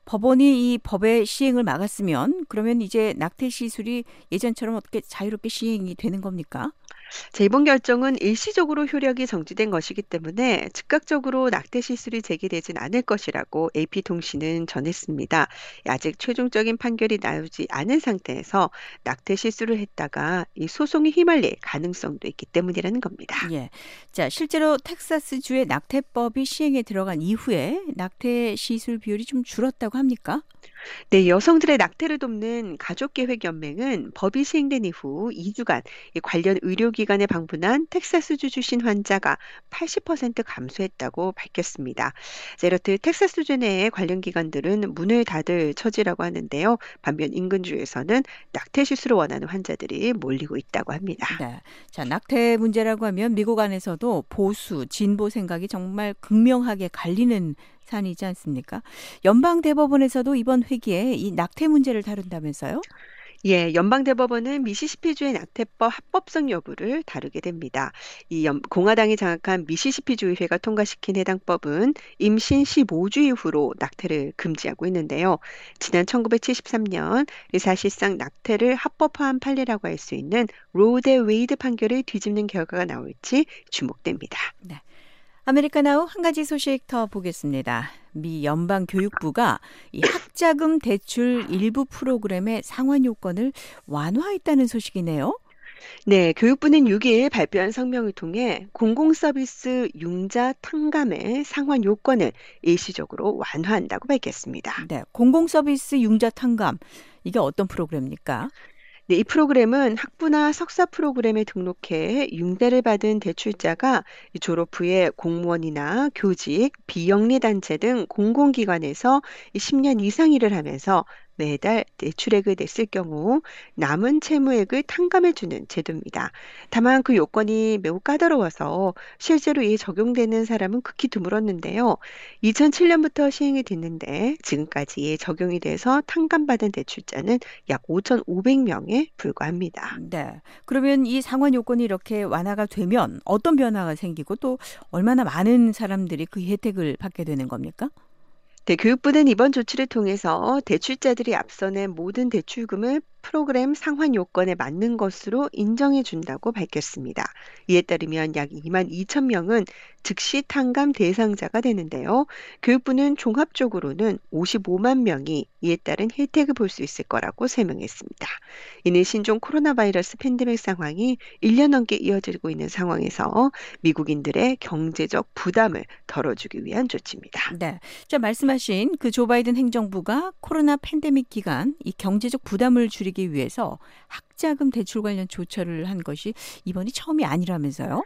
법원이 이 법의 시행을 막았으면 그러면 이제 낙태 시술이 예전처럼 어떻게 자유롭게 시행이 되는 겁니까? 자, 이번 결정은 일시적으로 효력이 정지된 것이기 때문에 즉각적으로 낙태 시술이 제기되진 않을 것이라고 에이피통신은 전했습니다. 아직 최종적인 판결이 나오지 않은 상태에서 낙태 시술을 했다가 이 소송이 휘말릴 가능성도 있기 때문이라는 겁니다. 예. 자, 실제로 텍사스주의 낙태법이 시행에 들어간 이후에 낙태 시술 비율이 좀 줄었다고 합니까? 네, 여성들의 낙태를 돕는 가족계획연맹은 법이 시행된 이후 이 주간 이 관련 의료기관에 방문한 텍사스주 출신 환자가 팔십 퍼센트 감소했다고 밝혔습니다. 자, 이렇듯 텍사스주 내의 관련 기관들은 문을 닫을 처지라고 하는데요. 반면 인근 주에서는 낙태 시술을 원하는 환자들이 몰리고 있다고 합니다. 네. 자, 낙태 문제라고 하면 미국 안에서도 보수, 진보 생각이 정말 극명하게 갈리는 사안이지 않습니까? 연방 대법원에서도 이번 회기에 이 낙태 문제를 다룬다면서요? 예, 연방대법원은 미시시피주의 낙태법 합법성 여부를 다루게 됩니다. 이 연- 공화당이 장악한 미시시피주의회가 통과시킨 해당 법은 임신 십오 주 이후로 낙태를 금지하고 있는데요. 지난 천구백칠십삼 년 사실상 낙태를 합법화한 판례라고 할 수 있는 로 대 웨이드 판결을 뒤집는 결과가 나올지 주목됩니다. 네. 아메리카나우 한 가지 소식 더 보겠습니다. 미 연방교육부가 이 학자금 대출 일부 프로그램의 상환 요건을 완화했다는 소식이네요. 네, 교육부는 육 일 발표한 성명을 통해 공공서비스 융자 탕감의 상환 요건을 일시적으로 완화한다고 밝혔습니다. 네, 공공서비스 융자 탕감. 이게 어떤 프로그램입니까? 네, 이 프로그램은 학부나 석사 프로그램에 등록해 융자를 받은 대출자가 이 졸업 후에 공무원이나 교직, 비영리 단체 등 공공기관에서 이 십 년 이상 일을 하면서 매달 대출액을 냈을 경우 남은 채무액을 탕감해주는 제도입니다. 다만 그 요건이 매우 까다로워서 실제로 이에 적용되는 사람은 극히 드물었는데요. 이천칠 년부터 시행이 됐는데 지금까지 이에 적용이 돼서 탕감받은 대출자는 약 오천오백 명에 불과합니다. 네. 그러면 이 상환 요건이 이렇게 완화가 되면 어떤 변화가 생기고 또 얼마나 많은 사람들이 그 혜택을 받게 되는 겁니까? 네, 교육부는 이번 조치를 통해서 대출자들이 앞서 낸 모든 대출금을 프로그램 상환 요건에 맞는 것으로 인정해 준다고 밝혔습니다. 이에 따르면 약 이만 이천 명은 즉시 탕감 대상자가 되는데요. 교육부는 종합적으로는 오십오만 명이 이에 따른 혜택을 볼 수 있을 거라고 설명했습니다. 이는 신종 코로나 바이러스 팬데믹 상황이 일 년 넘게 이어지고 있는 상황에서 미국인들의 경제적 부담을 덜어주기 위한 조치입니다. 네. 자, 말씀하신 그 조 바이든 행정부가 코로나 팬데믹 기간 이 경제적 부담을 줄이기 위해서 학자금 대출 관련 조처를 한 것이 이번이 처음이 아니라면서요?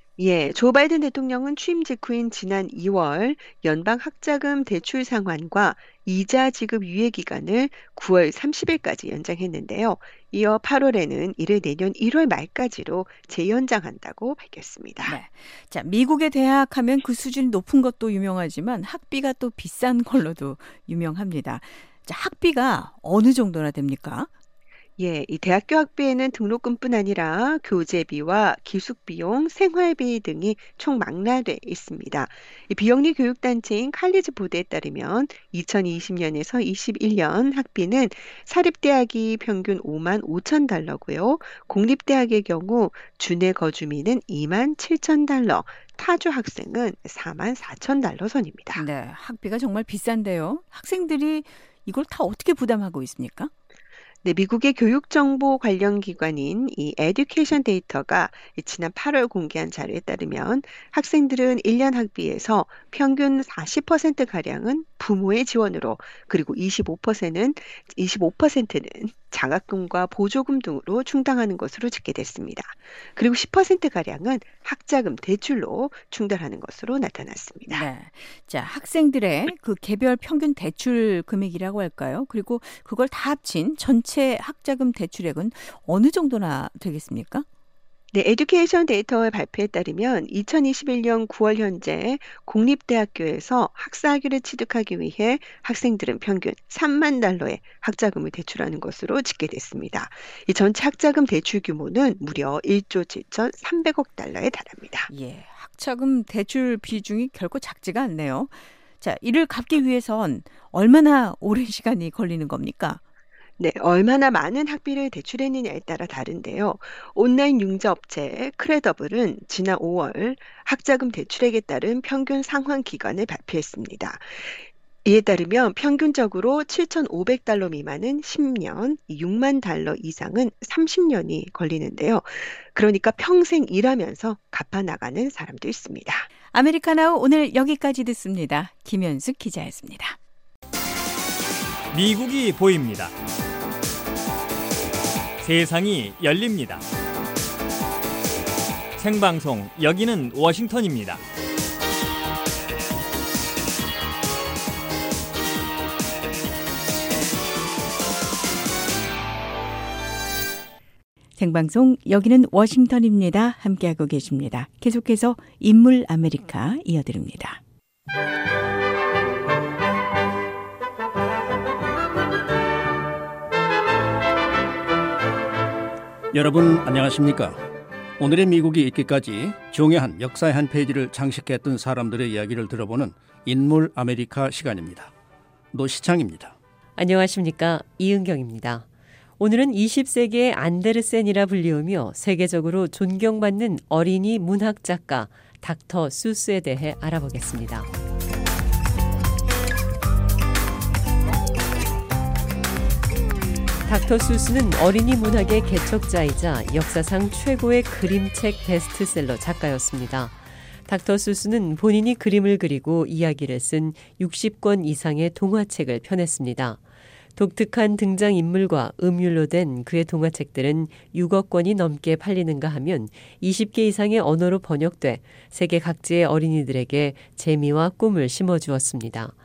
예, 조 바이든 대통령은 취임 직후인 지난 이월 연방 학자금 대출 상환과 이자 지급 유예 기간을 구월 삼십일까지 연장했는데요. 이어 팔월에는 이를 내년 일월 말까지로 재연장한다고 밝혔습니다. 네. 자, 미국의 대학 하면 그 수준이 높은 것도 유명하지만 학비가 또 비싼 걸로도 유명합니다. 자, 학비가 어느 정도나 됩니까? 예, 이 대학교 학비에는 등록금뿐 아니라 교재비와 기숙비용, 생활비 등이 총 망라돼 있습니다. 이 비영리 교육단체인 칼리지 보드에 따르면 이천이십 년에서 이십일 년 학비는 사립대학이 평균 오만 오천 달러고요. 공립대학의 경우 주내 거주민은 이만 칠천 달러, 타주 학생은 사만 사천 달러 선입니다. 네, 학비가 정말 비싼데요. 학생들이 이걸 다 어떻게 부담하고 있습니까? 네, 미국의 교육정보 관련 기관인 이 에듀케이션 데이터가 지난 팔월 공개한 자료에 따르면 학생들은 일 년 학비에서 평균 사십 퍼센트가량은 부모의 지원으로 그리고 이십오 퍼센트는, 이십오 퍼센트는 장학금과 보조금 등으로 충당하는 것으로 집계됐습니다. 그리고 십 퍼센트가량은 학자금 대출로 충당하는 것으로 나타났습니다. 네. 자, 학생들의 그 개별 평균 대출 금액이라고 할까요? 그리고 그걸 다 합친 전체 학자금 대출액은 어느 정도나 되겠습니까? 네, 에듀케이션 데이터의 발표에 따르면 이천이십일 년 구월 현재 공립대학교에서 학사학위를 취득하기 위해 학생들은 평균 삼만 달러의 학자금을 대출하는 것으로 집계됐습니다. 이 전체 학자금 대출 규모는 무려 일조 칠천삼백억 달러에 달합니다. 예, 학자금 대출 비중이 결코 작지가 않네요. 자, 이를 갚기 위해선 얼마나 오랜 시간이 걸리는 겁니까? 네, 얼마나 많은 학비를 대출했느냐에 따라 다른데요. 온라인 융자 업체 크레더블은 지난 오월 학자금 대출액에 따른 평균 상환 기간을 발표했습니다. 이에 따르면 평균적으로 칠천오백 달러 미만은 십 년, 육만 달러 이상은 삼십 년이 걸리는데요. 그러니까 평생 일하면서 갚아나가는 사람도 있습니다. 아메리카노 오늘 여기까지 듣습니다. 김현숙 기자였습니다. 미국이 보입니다. 세상이 열립니다. 생방송 여기는 워싱턴입니다. 생방송 여기는 워싱턴입니다. 함께하고 계십니다. 계속해서 인물 아메리카 이어드립니다. 여러분 안녕하십니까? 오늘의 미국이 있기까지 중요한 역사의 한 페이지를 장식했던 사람들의 이야기를 들어보는 인물 아메리카 시간입니다. 노시창입니다. 안녕하십니까? 이은경입니다. 오늘은 이십 세기의 안데르센이라 불리우며 세계적으로 존경받는 어린이 문학 작가 닥터 수스에 대해 알아보겠습니다. 닥터 수스는 어린이 문학의 개척자이자 역사상 최고의 그림책 베스트셀러 작가였습니다. 닥터 수스는 본인이 그림을 그리고 이야기를 쓴 육십 권 이상의 동화책을 펴냈습니다. 독특한 등장인물과 음율로 된 그의 동화책들은 육억 권이 넘게 팔리는가 하면 이십 개 이상의 언어로 번역돼 세계 각지의 어린이들에게 재미와 꿈을 심어주었습니다.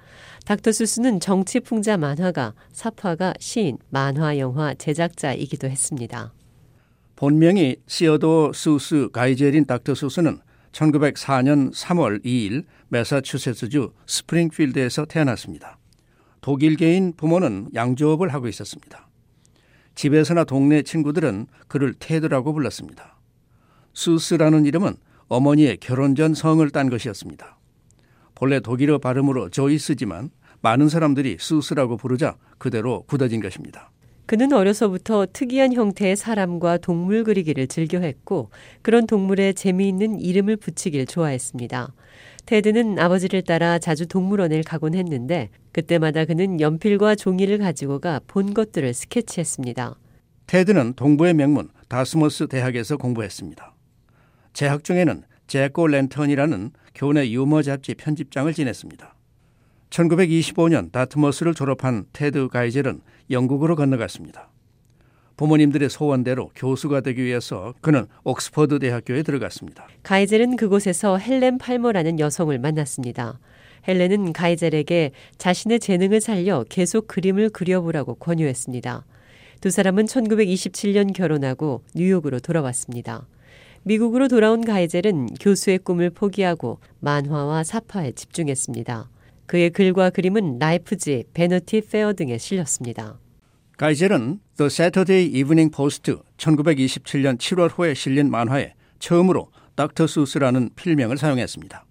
닥터 수스는 정치풍자 만화가, 사파가 시인, 만화, 영화 제작자이기도 했습니다. 본명이 시어도 수스 가이젤인 닥터 수스는 천구백사 년 삼월 이일 매사추세츠주 스프링필드에서 태어났습니다. 독일계인 부모는 양조업을 하고 있었습니다. 집에서나 동네 친구들은 그를 테드라고 불렀습니다. 수스라는 이름은 어머니의 결혼 전 성을 딴 것이었습니다. 본래 독일어 발음으로 조이스지만 많은 사람들이 수스라고 부르자 그대로 굳어진 것입니다. 그는 어려서부터 특이한 형태의 사람과 동물 그리기를 즐겨했고 그런 동물에 재미있는 이름을 붙이길 좋아했습니다. 테드는 아버지를 따라 자주 동물원을 가곤 했는데 그때마다 그는 연필과 종이를 가지고 가 본 것들을 스케치했습니다. 테드는 동부의 명문 다스머스 대학에서 공부했습니다. 재학 중에는 잭오 랜턴이라는 교내 유머 잡지 편집장을 지냈습니다. 천구백이십오 년 다트머스를 졸업한 테드 가이젤은 영국으로 건너갔습니다. 부모님들의 소원대로 교수가 되기 위해서 그는 옥스퍼드 대학교에 들어갔습니다. 가이젤은 그곳에서 헬렌 팔머라는 여성을 만났습니다. 헬렌은 가이젤에게 자신의 재능을 살려 계속 그림을 그려보라고 권유했습니다. 두 사람은 천구백이십칠 년 결혼하고 뉴욕으로 돌아왔습니다. 미국으로 돌아온 가이젤은 교수의 꿈을 포기하고 만화와 사파에 집중했습니다. 그의 글과 그림은 라이프지, 베너티 페어 등에 실렸습니다. 가이젤은 The Saturday Evening Post 천구백이십칠 년 칠월호에 실린 만화에 처음으로 닥터 수스라는 필명을 사용했습니다.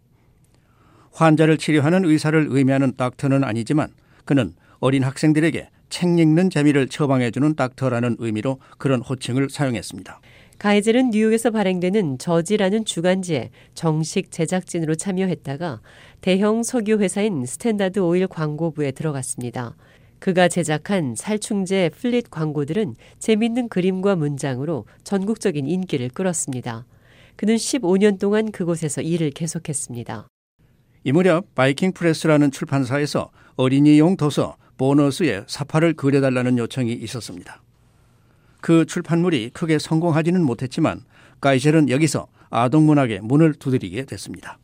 환자를 치료하는 의사를 의미하는 닥터는 아니지만 그는 어린 학생들에게 책 읽는 재미를 처방해주는 닥터라는 의미로 그런 호칭을 사용했습니다. 가이젤은 뉴욕에서 발행되는 저지라는 주간지에 정식 제작진으로 참여했다가 대형 석유 회사인 스탠다드 오일 광고부에 들어갔습니다. 그가 제작한 살충제 플릿 광고들은 재미있는 그림과 문장으로 전국적인 인기를 끌었습니다. 그는 십오 년 동안 그곳에서 일을 계속했습니다. 이 무렵 바이킹 프레스라는 출판사에서 어린이용 도서 보너스에 사파를 그려달라는 요청이 있었습니다. 그 출판물이 크게 성공하지는 못했지만 가이젤은 여기서 아동문학의 문을 두드리게 됐습니다.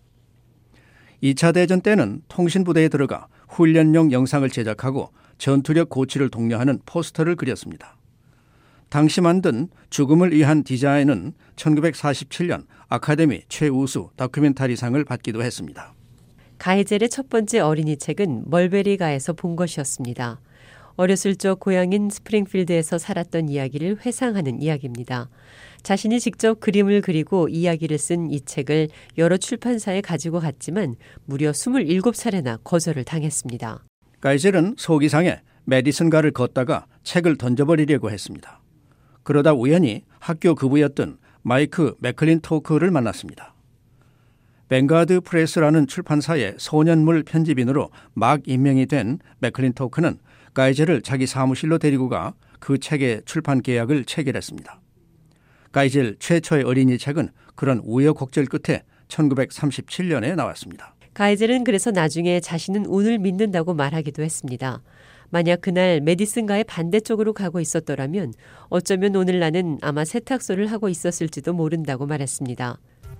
이 차 대전 때는 통신부대에 들어가 훈련용 영상을 제작하고 전투력 고취를 독려하는 포스터를 그렸습니다. 당시 만든 죽음을 위한 디자인은 천구백사십칠 년 아카데미 최우수 다큐멘터리상을 받기도 했습니다. 가이젤의 첫 번째 어린이 책은 멀베리가에서 본 것이었습니다. 어렸을 적 고향인 스프링필드에서 살았던 이야기를 회상하는 이야기입니다. 자신이 직접 그림을 그리고 이야기를 쓴 이 책을 여러 출판사에 가지고 갔지만 무려 스물일곱 차례나 거절을 당했습니다. 가이젤은 소기상에 메디슨가를 걷다가 책을 던져버리려고 했습니다. 그러다 우연히 학교 급부였던 마이크 맥클린토크를 만났습니다. 뱅가드 프레스라는 출판사의 소년물 편집인으로 막 임명이 된 맥클린토크는 가이젤을 자기 사무실로 데리고 가 그 책의 출판 계약을 체결했습니다. 가이젤 최초의 어린이 책은 그런 우여곡절 끝에 천구백삼십칠 년에 나왔습니다. 가이젤은 그래서 나중에 자신은 운을 믿는다고 말하기도 했습니다. 만약 그날 메디슨가의 반대쪽으로 가고 있었더라면 어쩌면 오늘 나는 아마 세탁소를 하고 있었을지도 모른다고 말했습니다.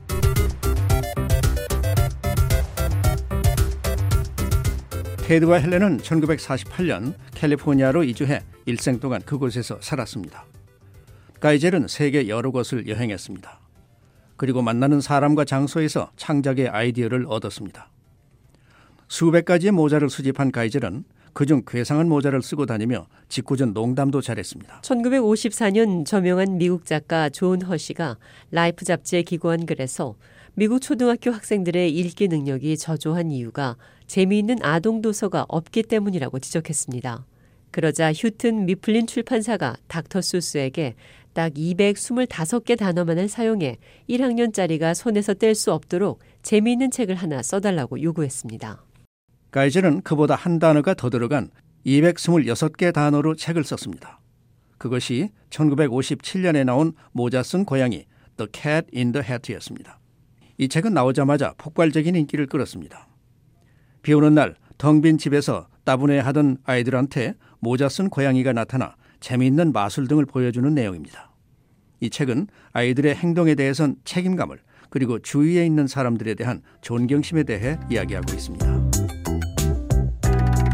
테드와 헬렌은 천구백사십팔 년 캘리포니아로 이주해 일생 동안 그곳에서 살았습니다. 가이젤은 세계 여러 곳을 여행했습니다. 그리고 만나는 사람과 장소에서 창작의 아이디어를 얻었습니다. 수백 가지의 모자를 수집한 가이젤은 그중 괴상한 모자를 쓰고 다니며 짓궂은 농담도 잘했습니다. 천구백오십사 년 저명한 미국 작가 존 허시가 라이프 잡지에 기고한 글에서 미국 초등학교 학생들의 읽기 능력이 저조한 이유가 재미있는 아동 도서가 없기 때문이라고 지적했습니다. 그러자 휴튼 미플린 출판사가 닥터 수스에게 딱 이백이십오 개 단어만을 사용해 일 학년짜리가 손에서 뗄 수 없도록 재미있는 책을 하나 써달라고 요구했습니다. 가이젤은 그보다 한 단어가 더 들어간 이백이십육 개 단어로 책을 썼습니다. 그것이 천구백오십칠 년에 나온 모자 쓴 고양이 The Cat in the Hat였습니다. 이 책은 나오자마자 폭발적인 인기를 끌었습니다. 비 오는 날 텅 빈 집에서 따분해하던 아이들한테 모자 쓴 고양이가 나타나 재미있는 마술 등을 보여주는 내용입니다. 이 책은 아이들의 행동에 대해선 책임감을 그리고 주위에 있는 사람들에 대한 존경심에 대해 이야기하고 있습니다.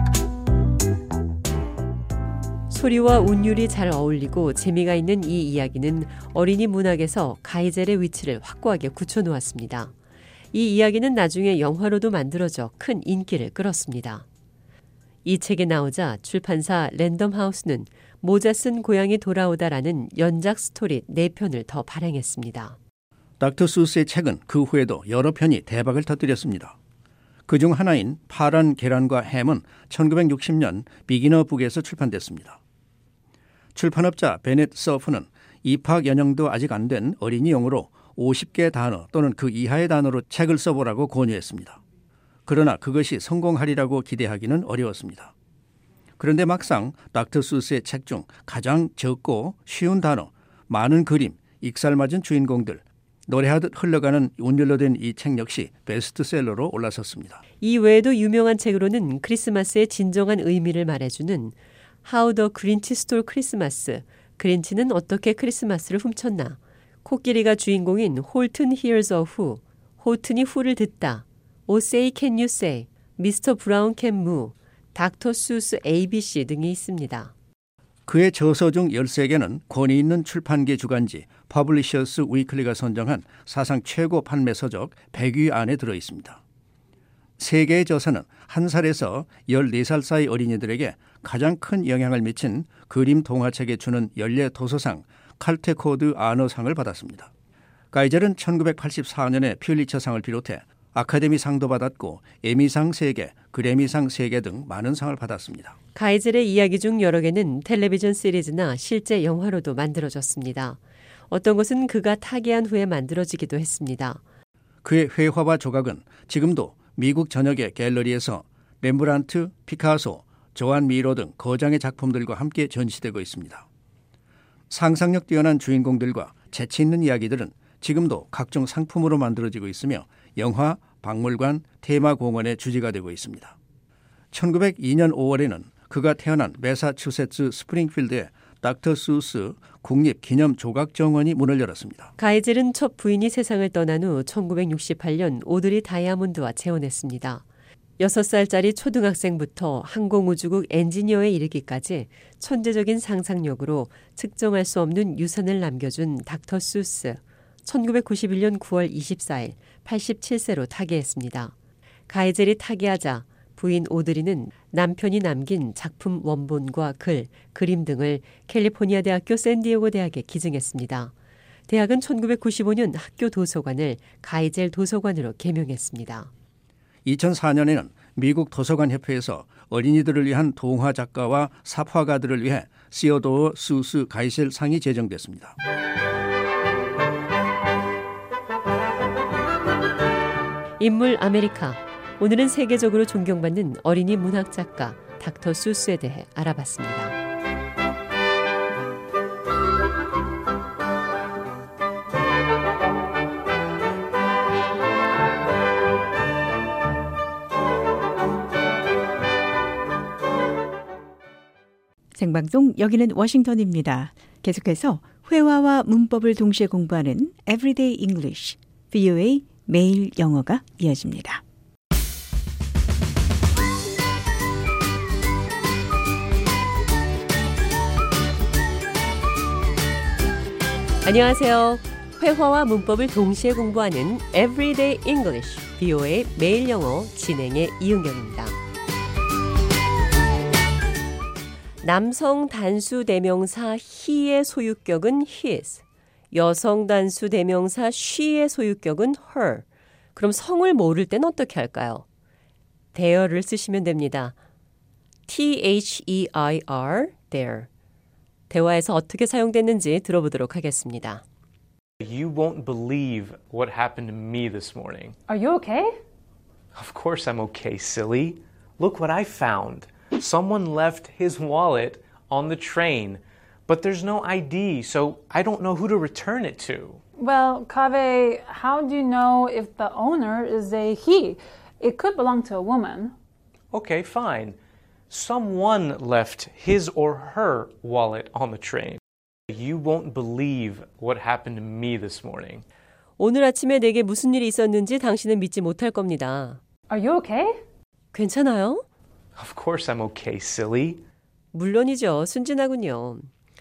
소리와 운율이 잘 어울리고 재미가 있는 이 이야기는 어린이 문학에서 가이젤의 위치를 확고하게 굳혀놓았습니다. 이 이야기는 나중에 영화로도 만들어져 큰 인기를 끌었습니다. 이 책이 나오자 출판사 랜덤하우스는 모자 쓴 고양이 돌아오다라는 연작 스토리 네 편을 더 발행했습니다. 닥터 수스의 책은 그 후에도 여러 편이 대박을 터뜨렸습니다. 그중 하나인 파란 계란과 햄은 천구백육십 년 비기너 북에서 출판됐습니다. 출판업자 베넷 서프는 입학 연령도 아직 안 된 어린이용으로 오십 개 단어 또는 그 이하의 단어로 책을 써보라고 권유했습니다. 그러나 그것이 성공하리라고 기대하기는 어려웠습니다. 그런데 막상 닥터 수스의 책 중 가장 적고 쉬운 단어, 많은 그림, 익살맞은 주인공들, 노래하듯 흘러가는 운율로 된 이 책 역시 베스트셀러로 올라섰습니다. 이 외에도 유명한 책으로는 크리스마스의 진정한 의미를 말해주는 How the Grinch Stole Christmas, 그린치는 어떻게 크리스마스를 훔쳤나, 코끼리가 주인공인 홀튼 Hears a Who, 홀튼이 후를 듣다, Oh Say Can You Say, 미스터 브라운 Can Moo, 닥터 수스 에이비씨 등이 있습니다. 그의 저서 중 열세 개는 권위 있는 출판계 주간지 퍼블리셔스 위클리가 선정한 사상 최고 판매 서적 백 위 안에 들어 있습니다. 세 개의 저서는 한 살에서 열네 살 사이 어린이들에게 가장 큰 영향을 미친 그림 동화책에 주는 연례 도서상 칼테코드 아너상을 받았습니다. 가이젤은 천구백팔십사 년에 퓰리처상을 비롯해 아카데미 상도 받았고 에미상 세 개, 그래미상 세 개 등 많은 상을 받았습니다. 가이젤의 이야기 중 여러 개는 텔레비전 시리즈나 실제 영화로도 만들어졌습니다. 어떤 것은 그가 타계한 후에 만들어지기도 했습니다. 그의 회화와 조각은 지금도 미국 전역의 갤러리에서 렘브란트, 피카소, 조안 미로 등 거장의 작품들과 함께 전시되고 있습니다. 상상력 뛰어난 주인공들과 재치 있는 이야기들은 지금도 각종 상품으로 만들어지고 있으며 영화, 박물관, 테마공원의 주제가 되고 있습니다. 천구백이 년 오월에는 그가 태어난 매사추세츠 스프링필드에 닥터 수스 국립기념조각정원이 문을 열었습니다. 가이젤은 첫 부인이 세상을 떠난 후 천구백육십팔 년 오드리 다이아몬드와 재혼했습니다. 여섯 살짜리 초등학생부터 항공우주국 엔지니어에 이르기까지 천재적인 상상력으로 측정할 수 없는 유산을 남겨준 닥터 수스. 천구백구십일 년 구월 이십사일 팔십칠 세로 타계했습니다. 가이젤이 타계하자 부인 오드리는 남편이 남긴 작품 원본과 글, 그림 등을 캘리포니아 대학교 샌디에고 대학에 기증했습니다. 대학은 천구백구십오 년 학교 도서관을 가이젤 도서관으로 개명했습니다. 이천사 년에는 미국 도서관협회에서 어린이들을 위한 동화 작가와 삽화가들을 위해 시어도어 수스 가이젤 상이 제정됐습니다. 인물 아메리카. 오늘은 세계적으로 존경받는 어린이 문학 작가 닥터 수스에 대해 알아봤습니다. 생방송 여기는 워싱턴입니다. 계속해서 회화와 문법을 동시에 공부하는 Everyday English, 브이오에이 매일 영어가 이어집니다. 안녕하세요. 회화와 문법을 동시에 공부하는 Everyday English, 브이오에이 매일 영어 진행의 이은경입니다. 남성 단수 대명사 he의 소유격은 his, 여성 단수 대명사 she의 소유격은 her. 그럼 성을 모를 땐 어떻게 할까요? there를 쓰시면 됩니다. T-H-E-I-R, there. 대화에서 어떻게 사용됐는지 들어보도록 하겠습니다. You won't believe what happened to me this morning. Are you okay? Of course I'm okay, silly. Look what I found. Someone left his wallet on the train, but there's no I D, so I don't know who to return it to. Well, Kaveh, how do you know if the owner is a he? It could belong to a woman. Okay, fine. Someone left his or her wallet on the train. You won't believe what happened to me this morning. 오늘 아침에 내게 무슨 일이 있었는지 당신은 믿지 못할 겁니다. Are you okay? 괜찮아요? Of course I'm okay, silly. 물론이죠. 순진하군요.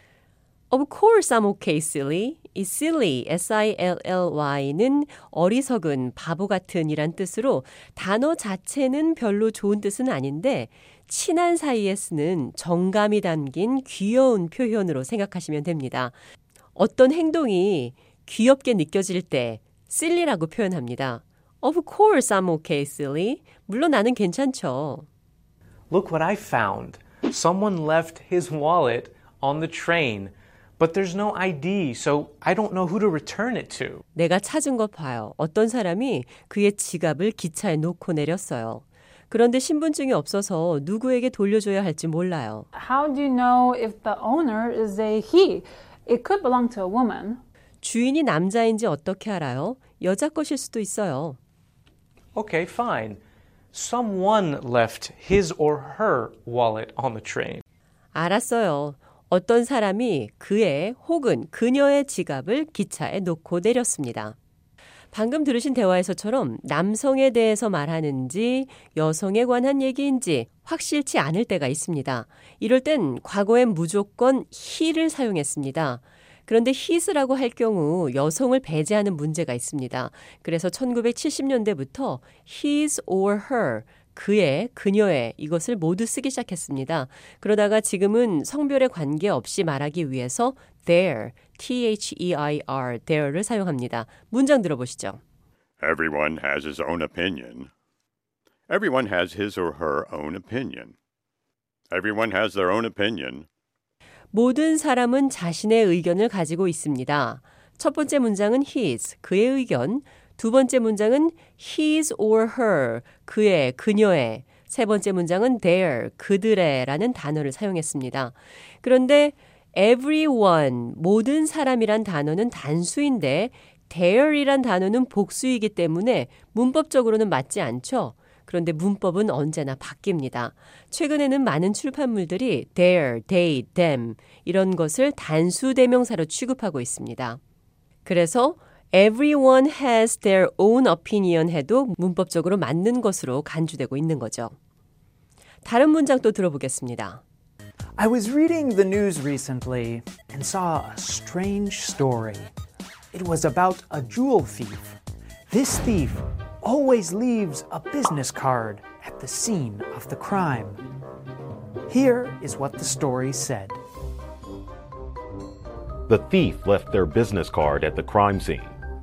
Of course I'm okay, silly. 이 silly, S-I-L-L-Y는 어리석은, 바보 같은 이란 뜻으로 단어 자체는 별로 좋은 뜻은 아닌데 친한 사이에 쓰는 정감이 담긴 귀여운 표현으로 생각하시면 됩니다. 어떤 행동이 귀엽게 느껴질 때 silly라고 표현합니다. Of course I'm okay, silly. 물론 나는 괜찮죠. Look what I found. Someone left his wallet on the train. But there's no 아이디, so I don't know who to return it to. 내가 찾은 거 봐요. 어떤 사람이 그의 지갑을 기차에 놓고 내렸어요. 그런데 신분증이 없어서 누구에게 돌려줘야 할지 몰라요. How do you know if the owner is a he? It could belong to a woman. 주인이 남자인지 어떻게 알아요? 여자 것일 수도 있어요. Okay, fine. Someone left his or her wallet on the train. 알았어요. 어떤 사람이 그의 혹은 그녀의 지갑을 기차에 놓고 내렸습니다. 방금 들으신 대화에서처럼 남성에 대해서 말하는지 여성에 관한 얘기인지 확실치 않을 때가 있습니다. 이럴 땐 과거엔 무조건 he를 사용했습니다. 그런데 his라고 할 경우 여성을 배제하는 문제가 있습니다. 그래서 천구백칠십 년대부터 his or her, 그의, 그녀의 이것을 모두 쓰기 시작했습니다. 그러다가 지금은 성별에 관계없이 말하기 위해서 their, T-H-E-I-R, their를 사용합니다. 문장 들어보시죠. Everyone has his own opinion. Everyone has his or her own opinion. Everyone has their own opinion. 모든 사람은 자신의 의견을 가지고 있습니다. 첫 번째 문장은 his, 그의 의견. 두 번째 문장은 his or her, 그의, 그녀의. 세 번째 문장은 their, 그들의 라는 단어를 사용했습니다. 그런데 everyone, 모든 사람이란 단어는 단수인데 their이란 단어는 복수이기 때문에 문법적으로는 맞지 않죠. 그런데 문법은 언제나 바뀝니다. 최근에는 많은 출판물들이 their, they, them 이런 것을 단수 대명사로 취급하고 있습니다. 그래서 Everyone has their own opinion 해도 문법적으로 맞는 것으로 간주되고 있는 거죠. 다른 문장 또 들어보겠습니다. I was reading the news recently and saw a strange story. It was about a jewel thief. This thief always leaves a business card at the scene of the crime. Here is what the story said. The thief left their business card at the crime scene.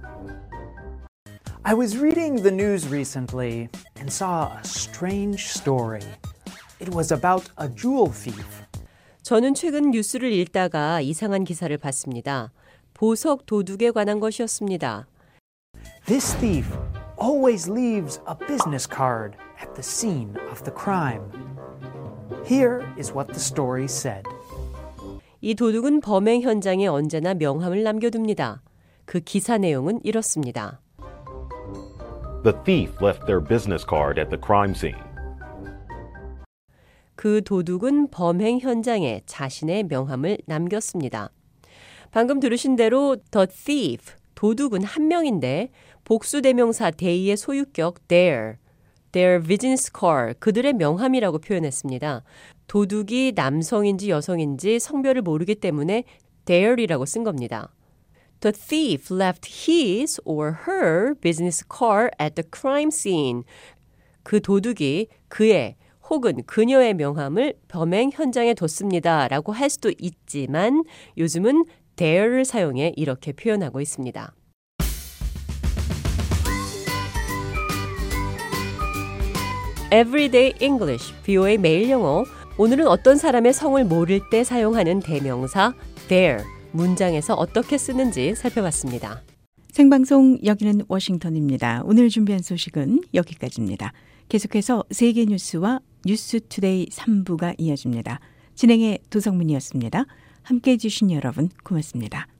I was reading the news recently and saw a strange story. It was about a jewel thief. 저는 최근 뉴스를 읽다가 이상한 기사를 봤습니다. 보석 도둑에 관한 것이었습니다. This thief always leaves a business card at the scene of the crime. Here is what the story said. 이 도둑은 범행 현장에 언제나 명함을 남겨둡니다. 그 기사 내용은 이렇습니다. The thief left their business card at the crime scene. 그 도둑은 범행 현장에 자신의 명함을 남겼습니다. 방금 들으신 대로 the thief, 도둑은 한 명인데 복수대명사 they의 소유격 their, their business card, 그들의 명함이라고 표현했습니다. 도둑이 남성인지 여성인지 성별을 모르기 때문에 their이라고 쓴 겁니다. The thief left his or her business card at the crime scene. 그 도둑이 그의 혹은 그녀의 명함을 범행 현장에 뒀습니다. 라고 할 수도 있지만 요즘은 their를 사용해 이렇게 표현하고 있습니다. Everyday English, 비오에이 매일 영어. 오늘은 어떤 사람의 성을 모를 때 사용하는 대명사 their, 문장에서 어떻게 쓰는지 살펴봤습니다. 생방송 여기는 워싱턴입니다. 오늘 준비한 소식은 여기까지입니다. 계속해서 세계 뉴스와 뉴스투데이 삼 부가 이어집니다. 진행의 도성민이었습니다. 함께해 주신 여러분 고맙습니다.